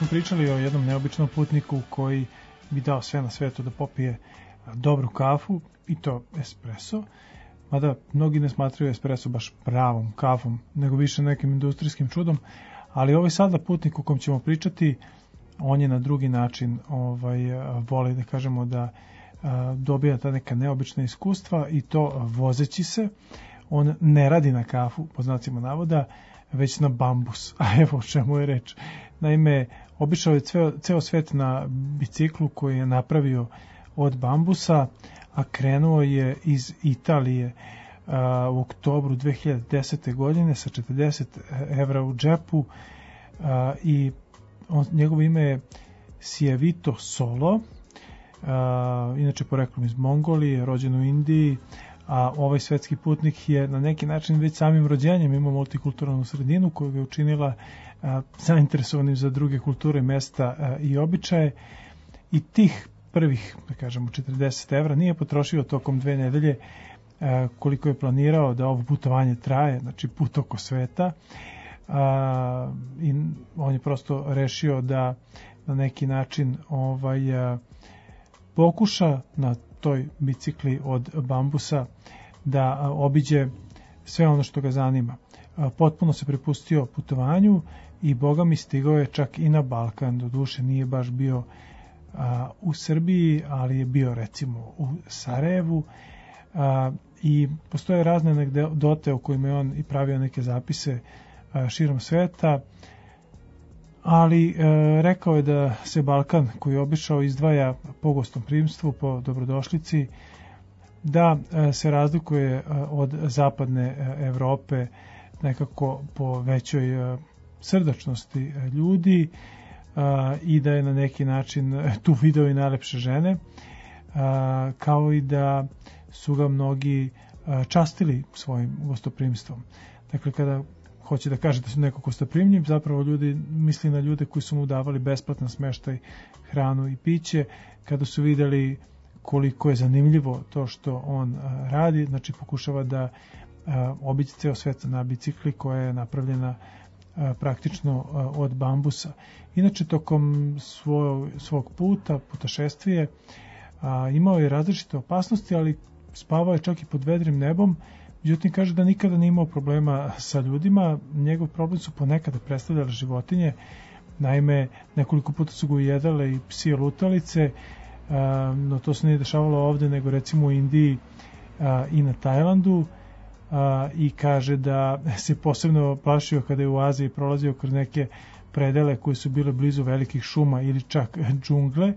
pričali o jednom neobičnom putniku koji bi dao sve na svetu da popije dobru kafu, i to espresso, mada mnogi ne smatraju espresso baš pravom kafom, nego više nekim industrijskim čudom, ali ovaj sada putnik o kom ćemo pričati, on je na drugi način ovaj, voli da kažemo da a, dobija ta neka neobična iskustva, i to vozeći se. On ne radi na kafu, po znacima navoda, već na bambus. A evo o čemu je reč. Naime, obišao je ceo, ceo svet na biciklu koji je napravio od bambusa, a krenuo je iz Italije a, u oktobru dve hiljade desete. godine sa četrdeset evra u džepu, a, i on, njegovo ime je Sievito Solo, a, inače poreklom iz Mongolije, rođen u Indiji, a ovaj svetski putnik je na neki način već samim rođenjem imao multikulturalnu sredinu koja ga je učinila a, zainteresovanim za druge kulture, mesta a, i običaje, i tih prvih, da kažemo, četrdeset evra nije potrošio tokom dve nedelje a, koliko je planirao da ovo putovanje traje, znači put oko sveta, a, i on je prosto rešio da na neki način ovaj a, pokuša na toj bicikli od bambusa da obiđe sve ono što ga zanima. Potpuno se prepustio putovanju i boga mi stigao je čak i na Balkan. Do duše nije baš bio a, u Srbiji, ali je bio recimo u Sarajevu, a, i postoje razne anegdote o kojima je on i pravio neke zapise a, širom sveta, ali e, rekao je da se Balkan koji je obišao izdvaja po gostoprimstvu, po dobrodošlici, da e, se razlikuje e, od zapadne e, Evrope nekako po većoj e, srdačnosti e, ljudi, e, i da je na neki način e, tu video i najlepše žene, e, kao i da su ga mnogi e, častili svojim gostoprimstvom. Dakle, kada hoće da kaže da su neko gostoprimljiv, zapravo ljudi misli na ljude koji su mu davali besplatan smeštaj, hranu i piće. Kada su videli koliko je zanimljivo to što on a, radi, znači pokušava da a, obiđe ceo svet na bicikli koja je napravljena a, praktično a, od bambusa. Inače, tokom svoj, svog puta, putešestvije, a, imao je različite opasnosti, ali spavao je čak i pod vedrim nebom. Međutim, kaže da nikada nije imao problema sa ljudima. Njegov problem su ponekada predstavljale životinje. Naime, nekoliko puta su ga ujedale i psi lutalice, no to se nije dešavalo ovde, nego recimo u Indiji i na Tajlandu, i kaže da se posebno plašio kada je u Aziji prolazio kroz neke predele koje su bile blizu velikih šuma ili čak džungle,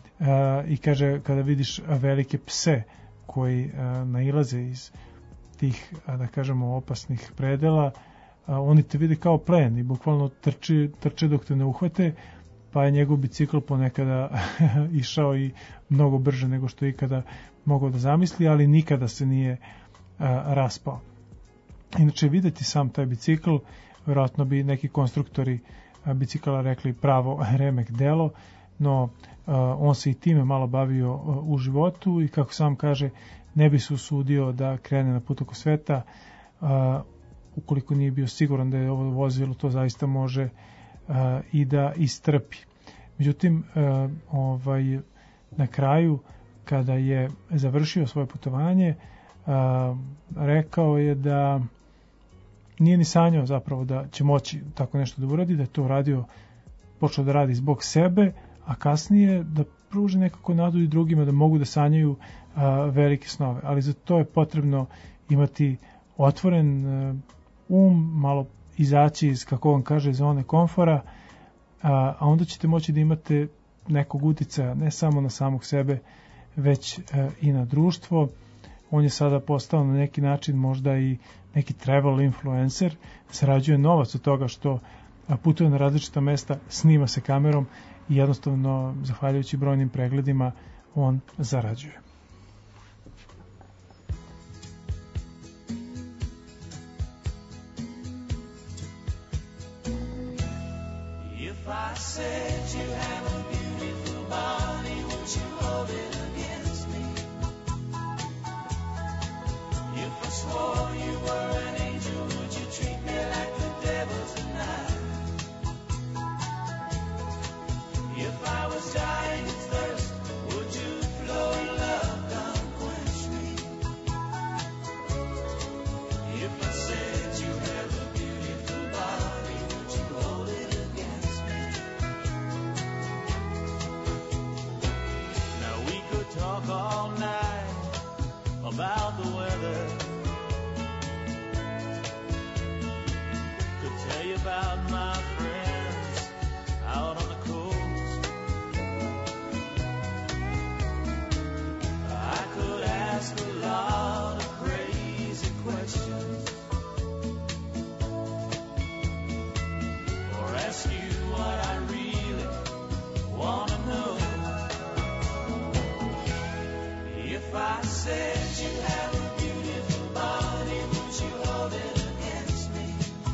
i kaže kada vidiš velike pse koji nailaze iz tih, da kažemo, opasnih predela, a, oni te vide kao plen i bukvalno trči, trče dok te ne uhvate, pa je njegov bicikl ponekada išao i mnogo brže nego što je ikada mogao da zamisli, ali nikada se nije a, raspao. Inače, videti sam taj bicikl, vjerojatno bi neki konstruktori a, bicikala rekli pravo remek delo, no a, on se i time malo bavio a, u životu, i kako sam kaže, ne bi se usudio da krene na put oko sveta uh, ukoliko nije bio siguran da je ovo vozilo to zaista može uh, i da istrpi. Međutim, uh, ovaj, na kraju, kada je završio svoje putovanje, uh, rekao je da nije ni sanjao zapravo da će moći tako nešto da uradi, da je to uradio, počeo da radi zbog sebe, a kasnije da pruži nekako nadu i drugima da mogu da sanjaju a, velike snove. Ali za to je potrebno imati otvoren a, um, malo izaći iz, kako on kaže, zone komfora, a, a onda ćete moći da imate nekog uticaja ne samo na samog sebe, već a, i na društvo. On je sada postao na neki način možda i neki travel influencer, zarađuje novac od toga što putuje na različita mesta, snima se kamerom i jednostavno, zahvaljujući brojnim pregledima, on zarađuje. If I said you have a beautiful body, would you hold it against me? If I swore you were an angel, would you treat me like the devil tonight? If I said you have a beautiful body, would you hold it against me?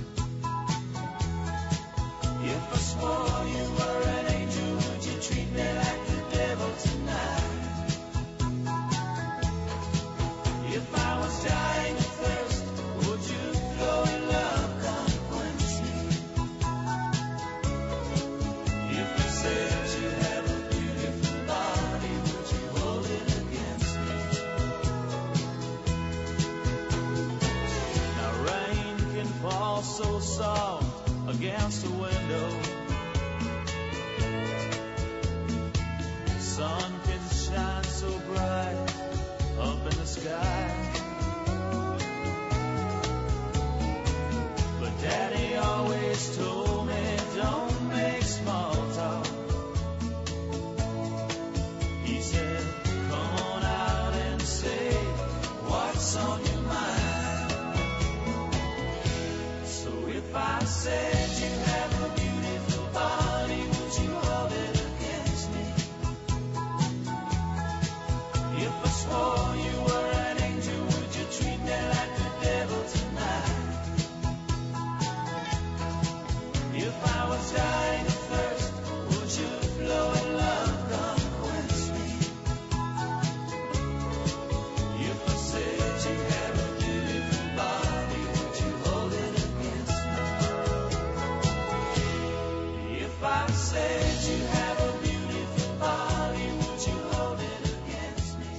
If I swore you were an angel, would you treat me like the devil tonight? If I was dying of thirst, would you flow in love, come quench me? If I said you have a beautiful body, would you hold it against me? Now rain can fall so soft against the window, sun can shine so bright up in the sky, but Daddy always told me don't make small talk. He said come on out and say what's on your mind. So if I said you have a beautiful body, would you hold it against me? If I swore you were an angel, would you treat me like the devil tonight? If I was dying of thirst, would you flow in love, come quench me? If I said you have a beautiful body, would you hold it against me? If I said you have a beautiful body, would you hold it against me?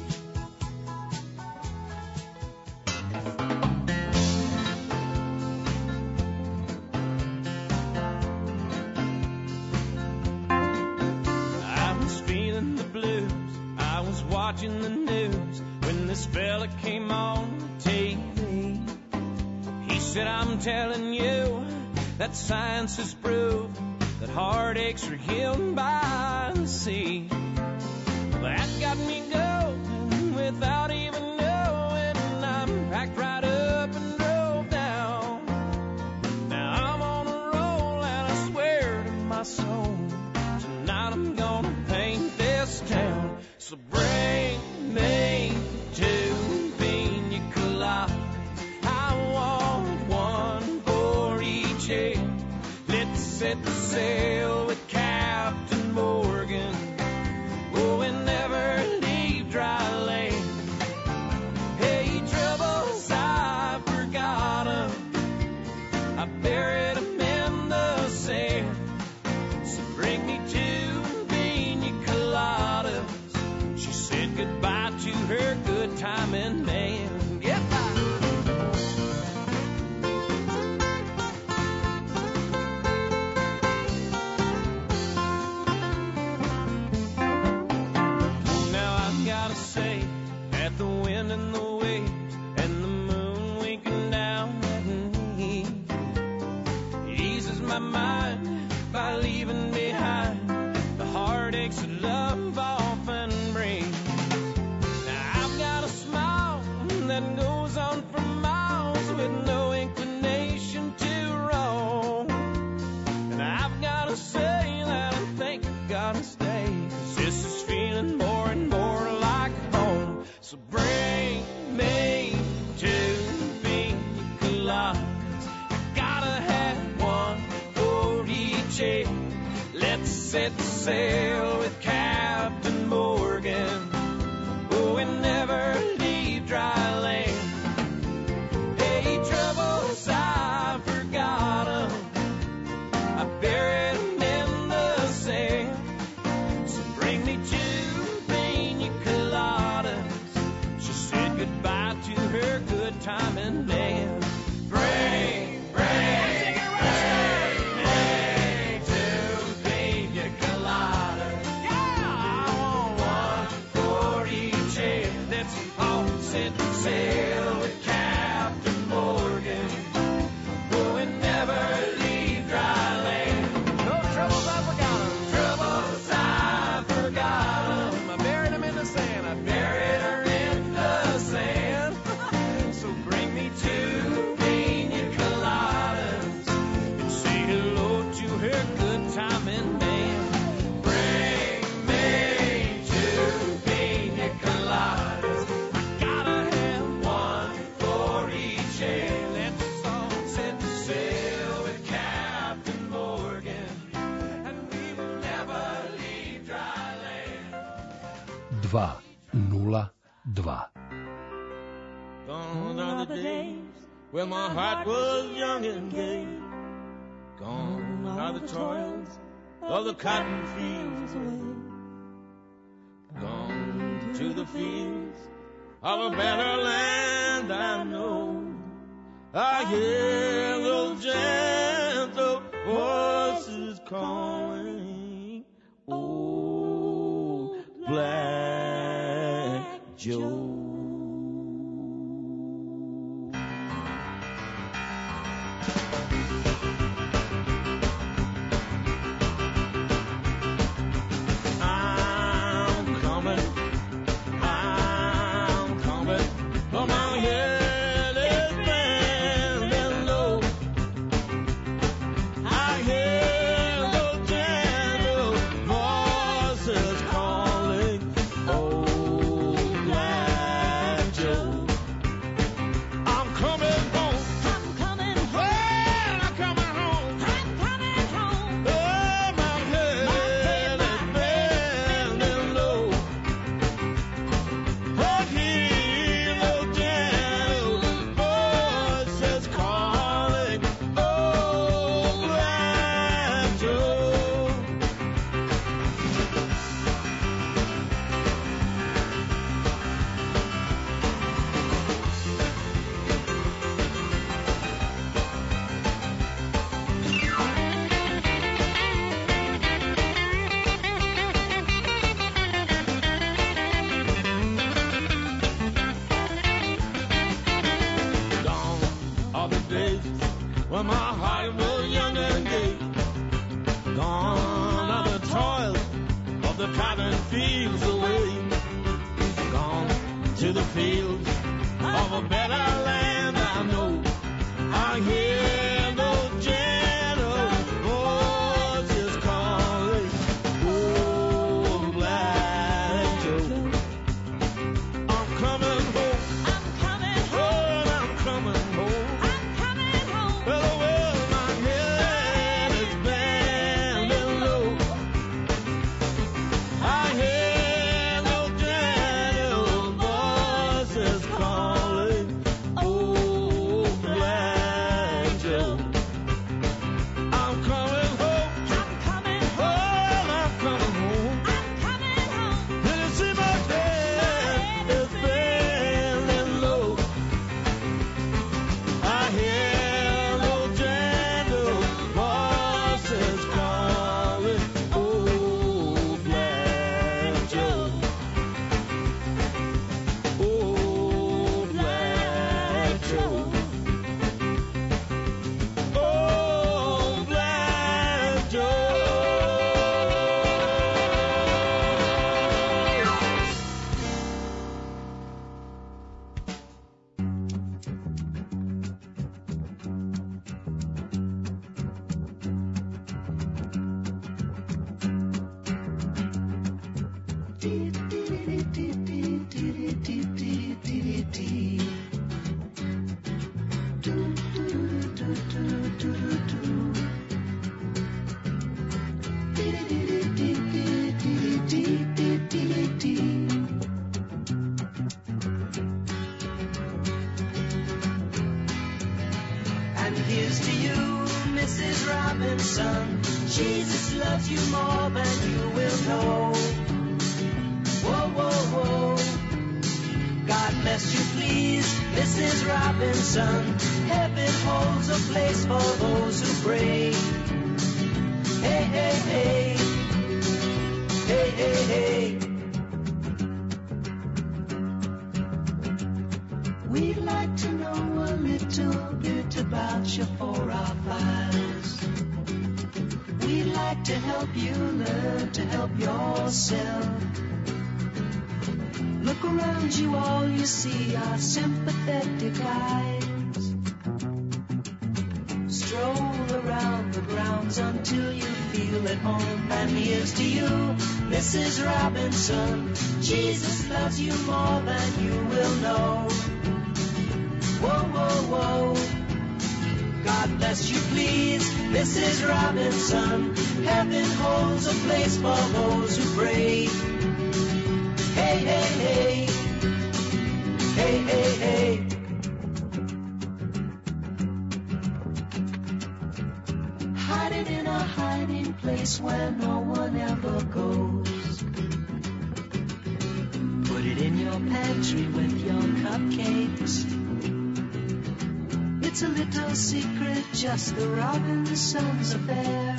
I was feeling the blues, I was watching the news when this fella came on T V. He said, I'm telling you that science has proved that heartaches are healed by the sea. That got me going without even knowing. I'm packed right up and drove down. Now I'm on a roll and I swear to my soul, tonight I'm gonna paint this town. So bring me two pina coladas. I want one for each head. Let's set the sail with Captain Morgan. Oh, and never leave dry land. Hey, troubles, I forgot 'em. I buried 'em in the sand. So bring me two pina coladas. She said goodbye to her good timing man. Goodbye. Now I've gotta say, at the wind and the waves and the moon winking down at me, eases my mind by leaving behind the heartaches that love often brings. Now I've got a smile that goes on for miles with no inclination to roam. And I've gotta say that I think I gotta stay, 'cause this is feeling more and more like home. So bring me two pina coladas. I gotta have one for each head. Let's set the sail with Captain Morgan. Oh, and never leave dry land. Hey, troubles, I forgot 'em. I buried 'em in the sand. So bring me two pina coladas. She said goodbye to her good timing man. Bring, bring, bring me two pina coladas. dva nula dva. Gone are the days when my heart was young and gay. Gone are the toils of the cotton fields away. Gone to the fields of a better land I know. I hear those gentle voices calling, oh, Black Joe. Missus Robinson, Jesus loves you more than you will know. Whoa, whoa, whoa. God bless you, please, Missus Robinson. Heaven holds a place for those who pray. Hey, hey, hey. Hey, hey, hey. Hiding in a hiding place where no one ever goes. Put it in your pantry with your cupcakes. It's a little secret, just the Robinsons' affair.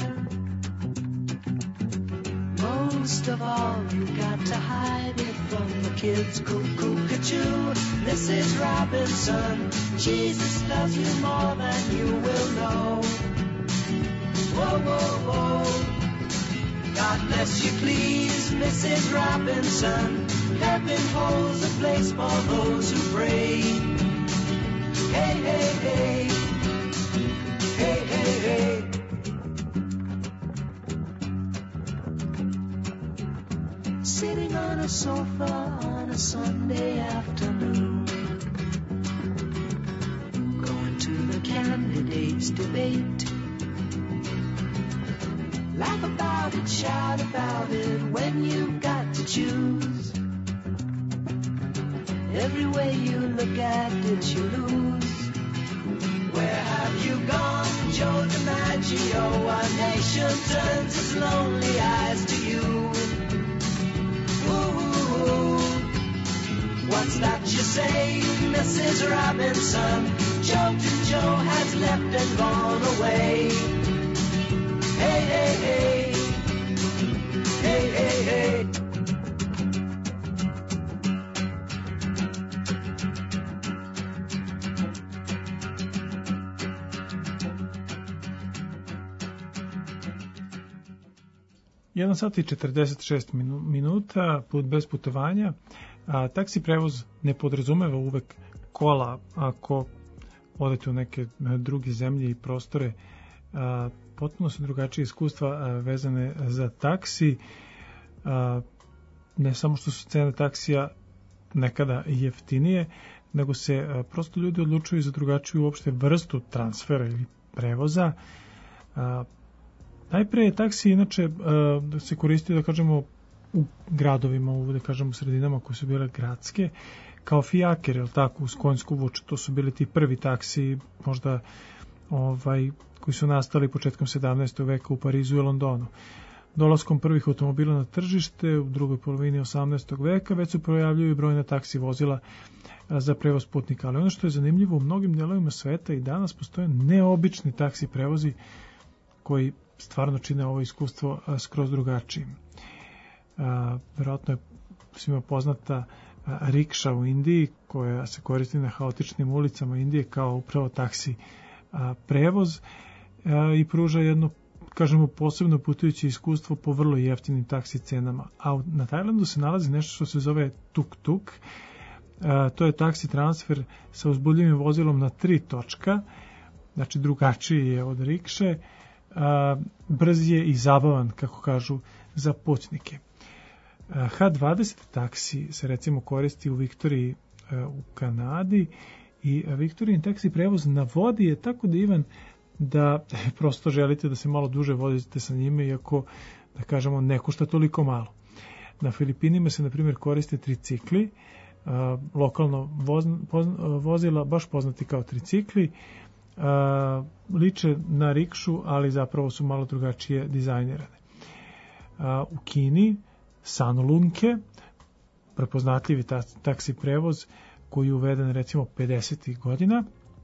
Most of all, you got to hide it from the kids. Cuckoo-ca-choo, Missus Robinson, Jesus loves you more than you will know. Whoa, whoa, whoa. God bless you, please, Missus Robinson. Heaven holds a place for those who pray. Hey, hey, hey. Hey, hey, hey. Sitting on a sofa on a Sunday afternoon, going to the candidates' debate. Laugh about it, shout about it when you've got to choose. Every way you look at it, you lose. Where have you gone, Joe DiMaggio? Our nation turns its lonely eyes to you. Ooh, what's that you say, Missus Robinson? Joe Joe has left and gone away. Hey, hey, hey. Hey, hey, hey. jedan sat i četrdeset šest minuta, put bez putovanja. A, taksi prevoz ne podrazumeva uvek kola. Ako odete u neke druge zemlje i prostore, a, potpuno su drugačije iskustva a, vezane za taksi. A, ne samo što su cene taksija nekada jeftinije, nego se a, prosto ljudi odlučuju za drugačiju uopšte vrstu transfera ili prevoza. A, Najpre je taksi inače uh, se koristio, da kažemo, u gradovima, u, da kažemo, sredinama koje su bile gradske, kao fijaker, je li tako, uz konjsku vuču. To su bili ti prvi taksi, možda, ovaj, koji su nastali početkom sedamnaestog veka u Parizu i Londonu. Dolaskom prvih automobila na tržište u drugoj polovini osamnaestog veka već su projavljuju brojna taksi vozila za prevoz putnika. Ali ono što je zanimljivo, u mnogim delovima sveta i danas postoje neobični taksi prevozi koji stvarno čine ovo iskustvo a, skroz drugačijim. A, verovatno je svima poznata a, rikša u Indiji, koja se koristi na haotičnim ulicama Indije kao upravo taksi a, prevoz a, i pruža jedno, kažemo, posebno putujuće iskustvo po vrlo jeftinim taksi cenama. A na Tajlandu se nalazi nešto što se zove tuk-tuk. A, to je taksi transfer sa uzbudljivim vozilom na tri točka, znači drugačiji je od rikše. A, brz je i zabavan, kako kažu, za putnike. A, ha dvadeset taksi se recimo koristi u Viktoriji a, u Kanadi i Viktorijin taksi prevoz na vodi je tako divan da prosto želite da se malo duže vozite sa njime, iako, da kažemo, ne košta toliko malo. Na Filipinima se, na primjer, koriste tricikli, a, lokalno voz, poz, vozila, baš poznati kao tricikli, Uh, liče na rikšu, ali zapravo su malo drugačije dizajnirane. Uh, u Kini Sanlunke, prepoznatljivi ta, taksi prevoz koji je uveden recimo pedesetih godina.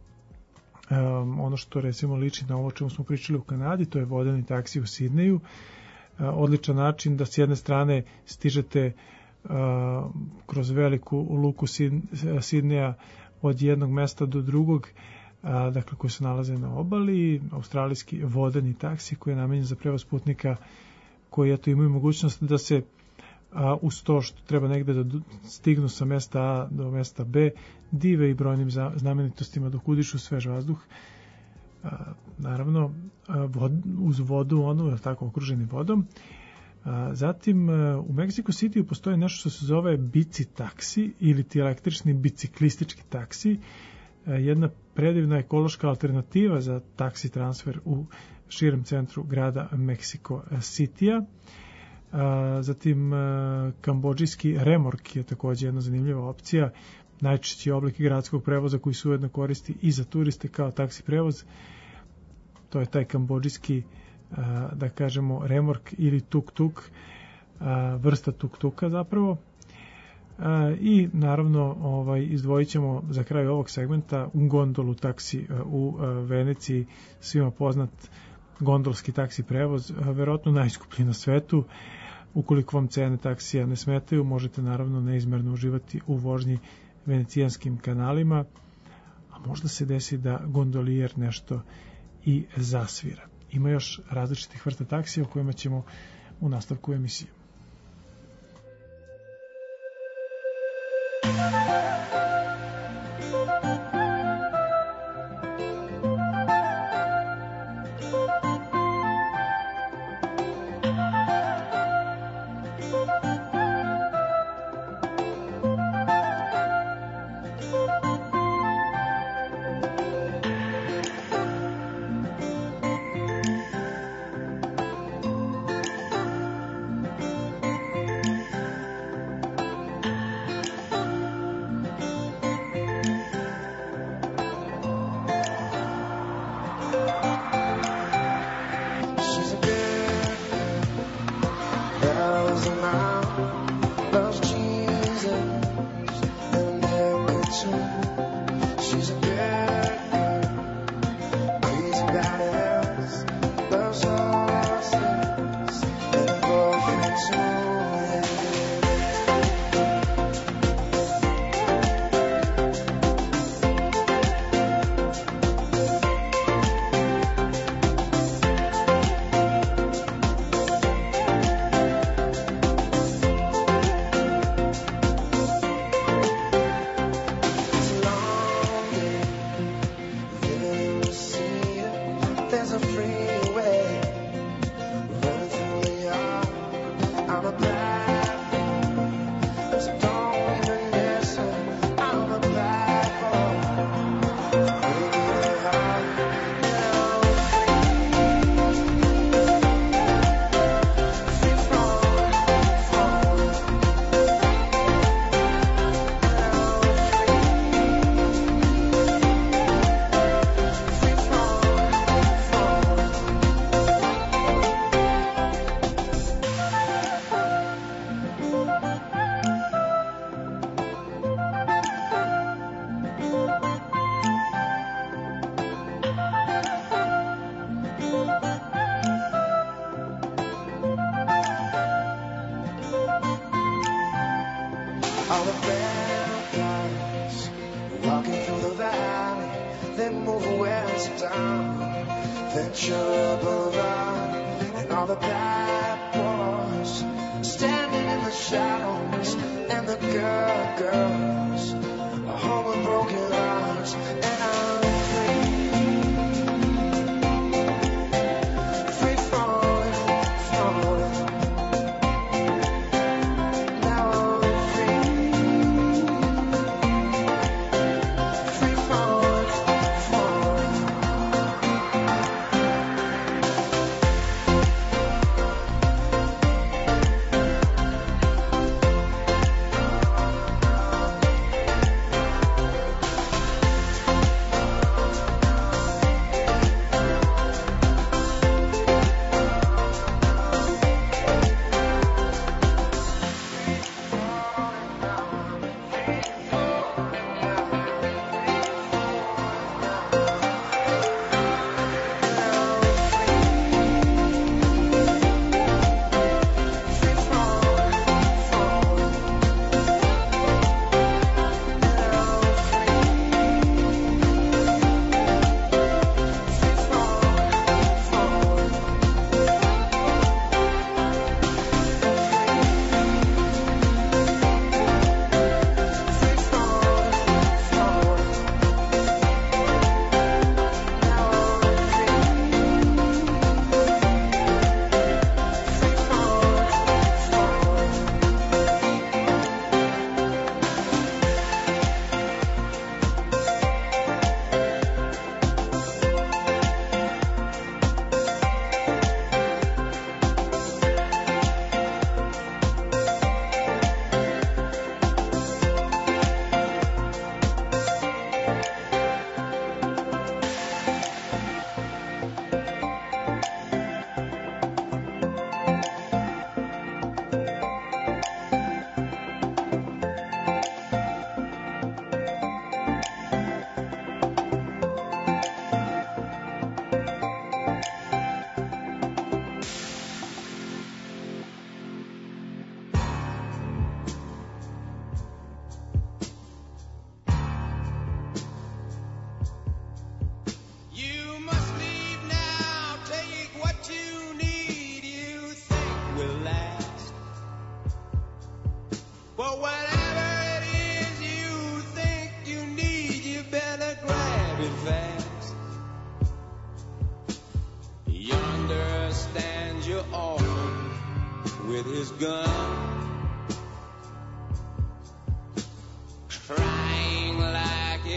Um, ono što recimo liči na ovo čemu smo pričali u Kanadi, to je vodeni taksi u Sidneju. Uh, odličan način da s jedne strane stižete uh, kroz veliku luku Sid, Sidneja od jednog mesta do drugog, A, dakle, koji se nalaze na obali, australijski vodeni taksi koji je namenjen za prevoz putnika koji eto imaju mogućnost da se a, uz to što treba negde da stignu sa mesta A do mesta B, dive i brojnim znamenitostima dok udišu svež vazduh. A, naravno, a, vod, uz vodu, ono je tako okruženi vodom. A, zatim, a, u Mexico City postoji nešto što se zove bici taksi ili ti električni biciklistički taksi, jedna predivna ekološka alternativa za taksi transfer u širem centru grada Mexico City-a. zatim kambodžijski remork je takođe jedna zanimljiva opcija, najčešći oblik gradskog prevoza koji se ujedno koristi i za turiste kao taksi prevoz. To je taj kambodžijski, da kažemo, remork ili tuk-tuk, vrsta tuk-tuka zapravo. I naravno ovaj, izdvojit ćemo za kraj ovog segmenta u gondolu taksi u Veneciji, svima poznat gondolski taksi prevoz, verovatno najskuplji na svetu. Ukoliko vam cene taksija ne smetaju, možete naravno neizmerno uživati u vožnji venecijanskim kanalima, a možda se desi da gondolijer nešto i zasvira. Ima još različitih vrsta taksija o kojima ćemo u nastavku emisije.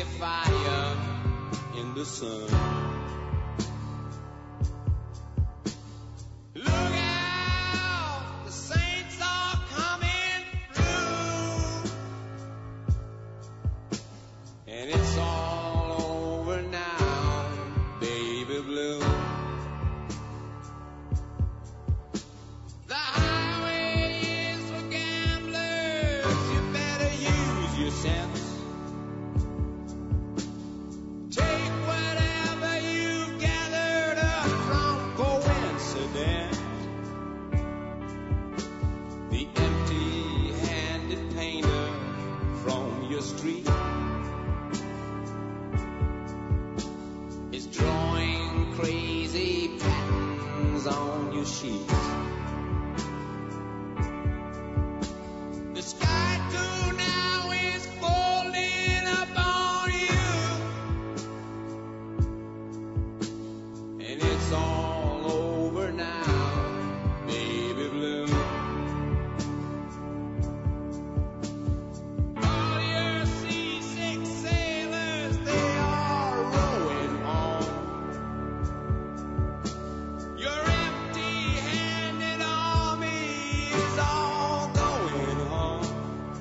fire in the sun. Look out, the saints are coming through, and it's all over now, baby blue. The highway is for gamblers, you better use your sense. Take whatever you've gathered up from coincidence. The empty-handed painter from your street is drawing crazy patterns on your sheets. The sky too now is folding up on you, and it's all over now, baby blue. All your seasick sailors, they are rowing home. Your empty-handed army is all going home.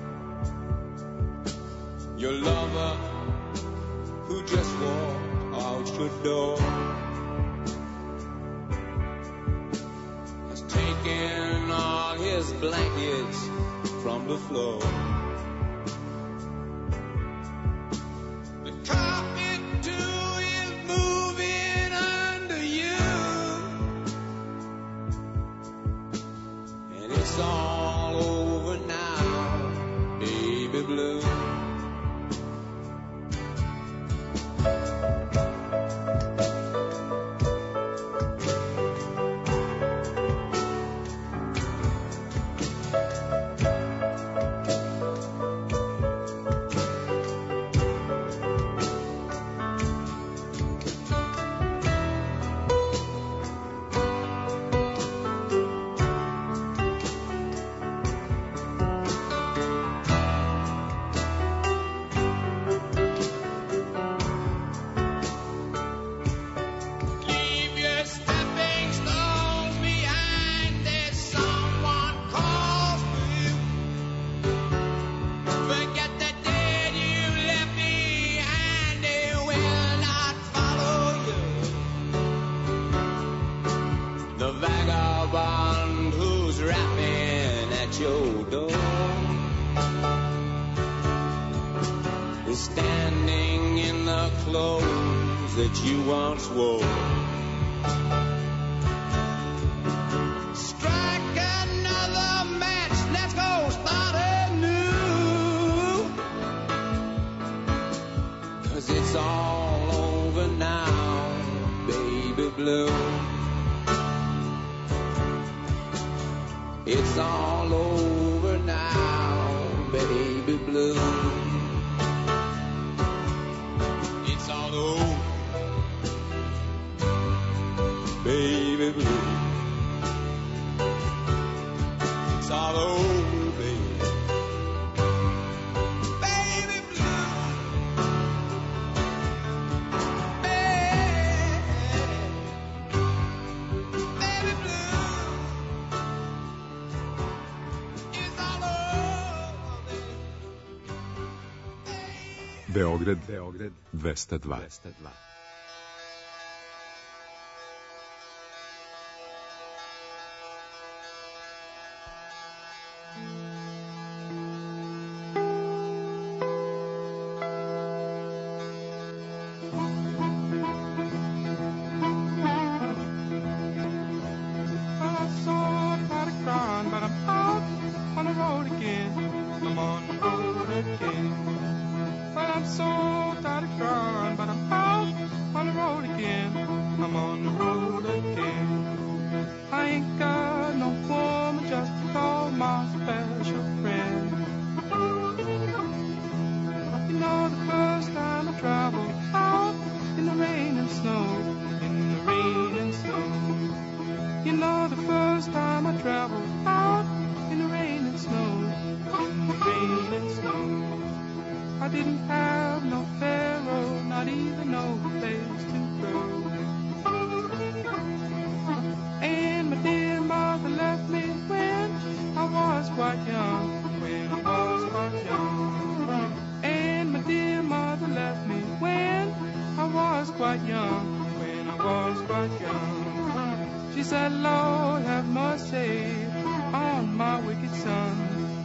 Your lover who just walked out your door has taken all his blankets from the floor. The carpet too is moving under you, and it's all over now, baby blue. Leave your stepping stones behind, there's someone calls for you. Forget the dead you left behind, they will not follow you. The vagabond who's rapping at your door is standing in the clothes that you once wore. Strike another match, let's go start anew, 'cause it's all over now, baby blue. It's all over now, baby blue. It's all over, baby blue. It's all over, baby. Baby blue. Baby, baby blue. It's all over, baby. Beograd, Beograd, dvesta dva. I didn't have no pharaoh, not even no place to go. And my dear mother left me when I was quite young, when I was quite young. And my dear mother left me when I was quite young, when I was quite young. She said, Lord, have mercy on my wicked son.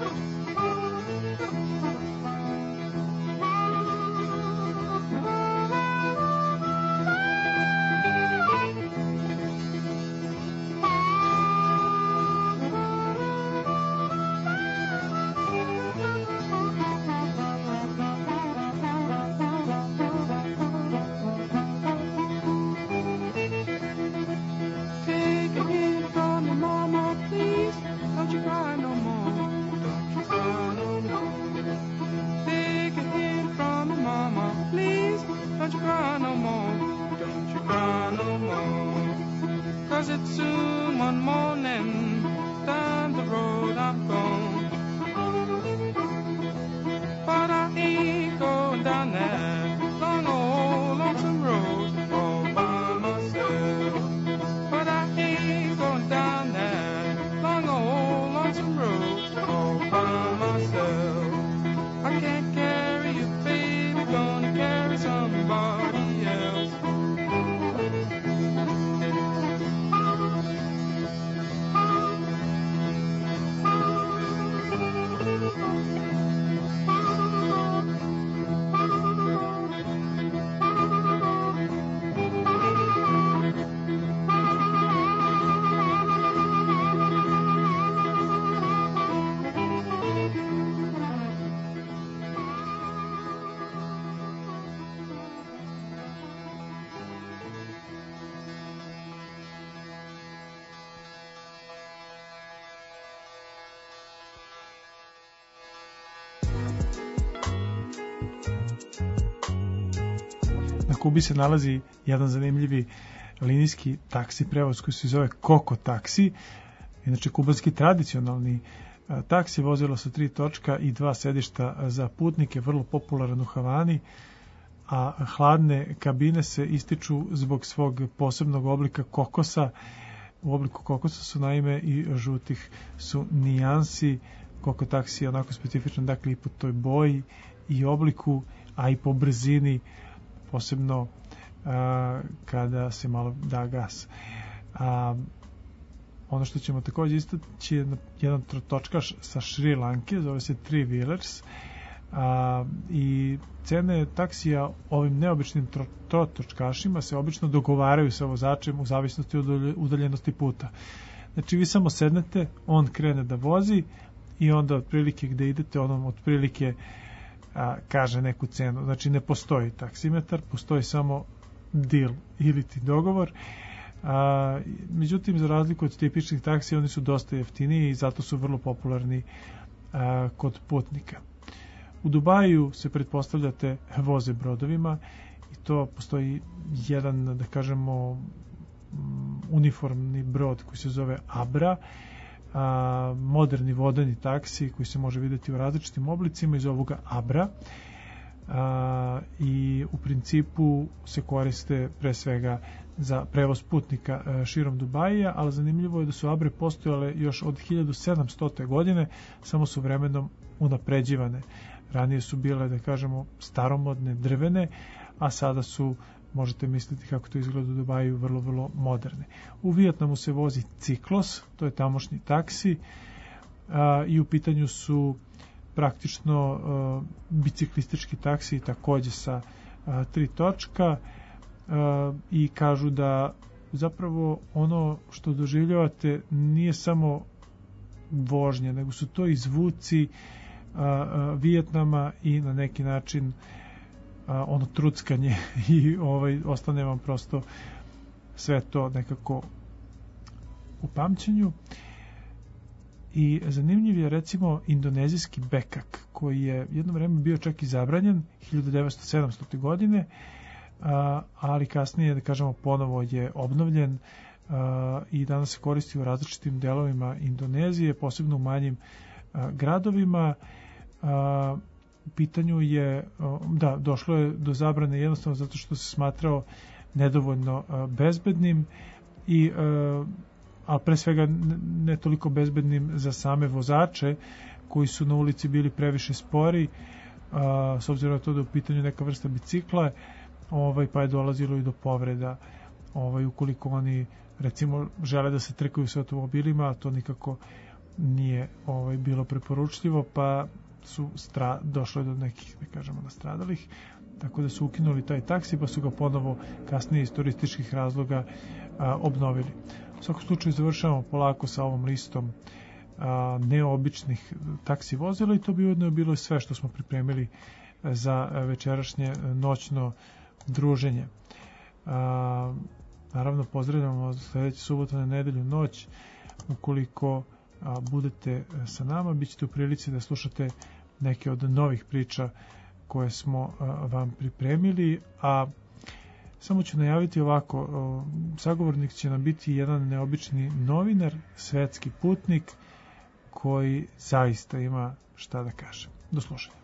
Kubi se nalazi jedan zanimljivi linijski taksi prevoz koji se zove Koko taksi, inače kubanski tradicionalni taksi, vozilo sa tri točka i dva sedišta za putnike, vrlo popularan u Havani, a hladne kabine se ističu zbog svog posebnog oblika kokosa. U obliku kokosa su naime i žutih su nijansi. Koko taksi je onako specifičan, dakle i po toj boji i obliku, a i po brzini, posebno a, kada se malo da gas. A, ono što ćemo također istaći je jedan trotočkaš sa Šri Lanke, zove se Three Wheelers, a, i cene taksija ovim neobičnim tro, trotočkašima se obično dogovaraju sa vozačem u zavisnosti od udaljenosti puta. Znači vi samo sednete, on krene da vozi i onda otprilike gde idete, onom otprilike a, kaže neku cenu. Znači ne postoji taksimetar, postoji samo deal ili ti dogovor. A, međutim, za razliku od tipičnih taksija, oni su dosta jeftiniji i zato su vrlo popularni a, kod putnika. U Dubaju se pretpostavljate voze brodovima i to postoji jedan, da kažemo, uniformni brod koji se zove Abra, a, moderni vodeni taksi koji se može vidjeti u različitim oblicima iz ovoga Abra, a, i u principu se koriste pre svega za prevoz putnika a, širom Dubaija, ali zanimljivo je da su Abre postojale još od hiljadu sedamstote godine, samo su vremenom unapređivane. Ranije su bile, da kažemo, staromodne, drvene, a sada su, možete misliti kako to izgleda u Dubaju, vrlo, vrlo moderne. U Vijetnamu se vozi Ciklos, to je tamošnji taksi, a, i u pitanju su praktično a, biciklistički taksi, također sa a, tri točka, a, i kažu da zapravo ono što doživljavate nije samo vožnje, nego su to i zvuci a, a, Vijetnama i na neki način a, ono truckanje i ovaj, ostane vam prosto sve to nekako u pamćenju. I zanimljiv je recimo indonezijski bekak koji je jedno vreme bio čak i zabranjen hiljadu devetsto sedamstote godine, a, ali kasnije, da kažemo, ponovo je obnovljen a, i danas se koristi u različitim delovima Indonezije, posebno u manjim a, gradovima, a, u pitanju je, da, došlo je do zabrane jednostavno zato što se smatrao nedovoljno bezbednim i a pre svega ne toliko bezbednim za same vozače koji su na ulici bili previše spori, a, s obzirom na to da je u pitanju neka vrsta bicikla, ovaj, pa je dolazilo i do povreda, ovaj, ukoliko oni recimo žele da se trkaju s automobilima, a to nikako nije ovaj, bilo preporučljivo, pa su stra, došlo do nekih, da kažemo, nastradalih, tako da su ukinuli taj taksi, pa su ga ponovo kasnije iz turističkih razloga a, obnovili. U svakom slučaju završavamo polako sa ovom listom a, neobičnih taksi vozila i to bi ujedno bilo sve što smo pripremili za večerašnje noćno druženje. A, naravno pozdravljamo sledeću subotu na nedelju noć. Ukoliko a, budete sa nama, bit ćete u prilici da slušate neke od novih priča koje smo a, vam pripremili, a samo ću najaviti ovako, o, sagovornik će nam biti jedan neobični novinar, svetski putnik koji zaista ima šta da kaže. Do slušanja.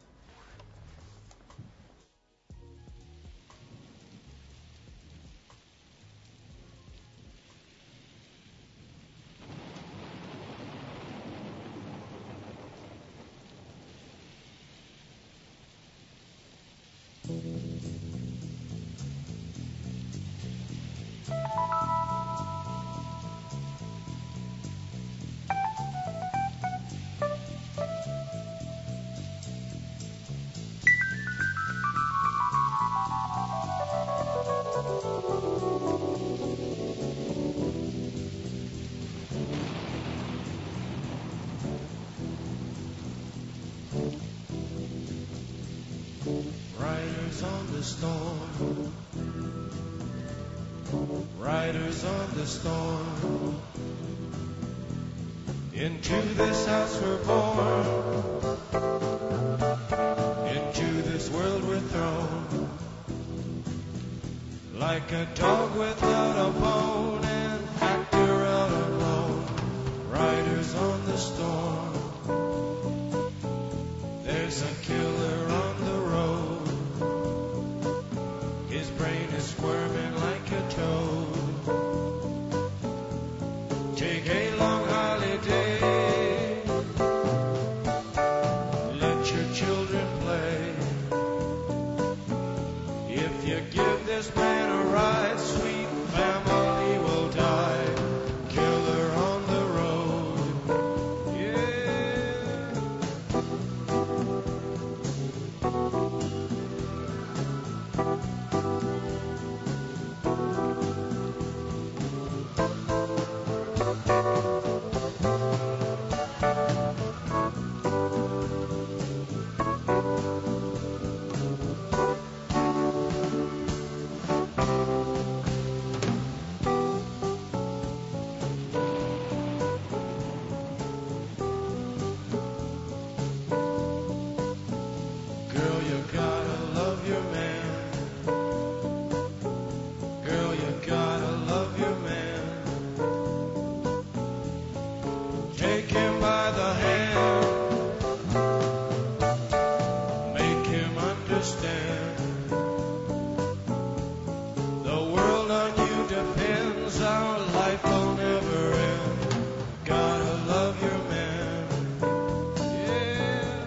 Riders on the storm, riders on the storm. Into this house we're born, into this world we're thrown, like a dog without a bone, an actor out alone. Riders on the storm, there's a killer on the road, his brain is squirming like a toad. Take a long holiday, let your children play. If you give this man a ride, sweet family will die. Killer on the road, yeah. Girl, you gotta love your man. Girl, you gotta love your man. Take him by the hand, make him understand. The world on you depends, our life will never end. Gotta love your man, yeah.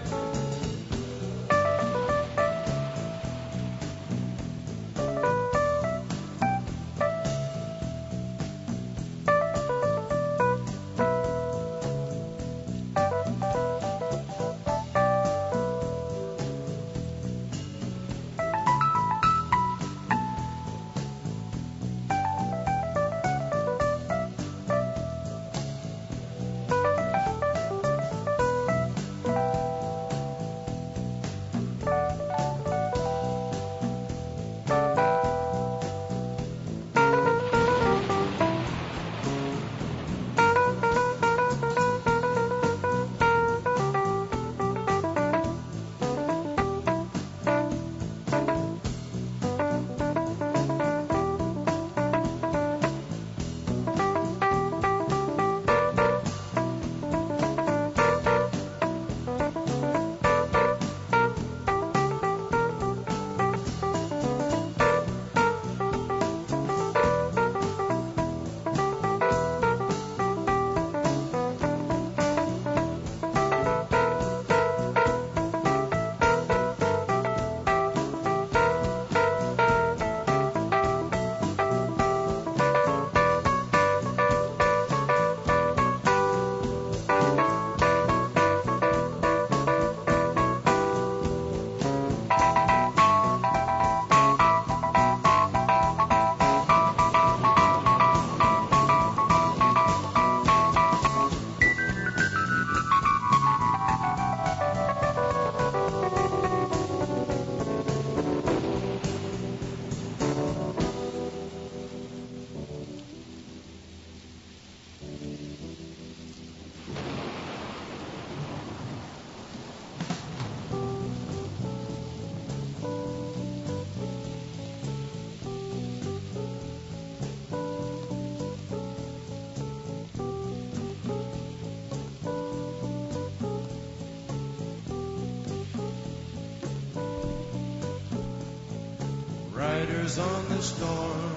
Riders on the storm,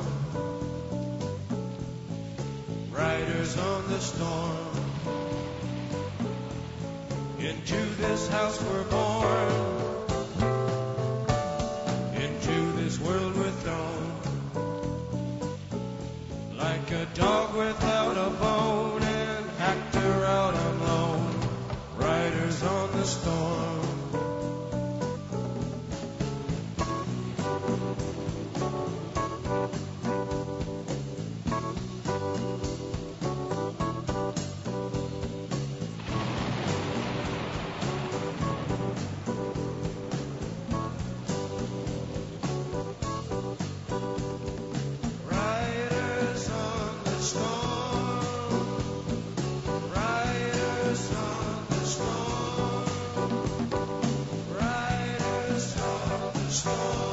riders on the storm. Into this house we're born, into this world we're thrown, like a dog without a bone, an actor out on loan. Riders on the storm. Storm.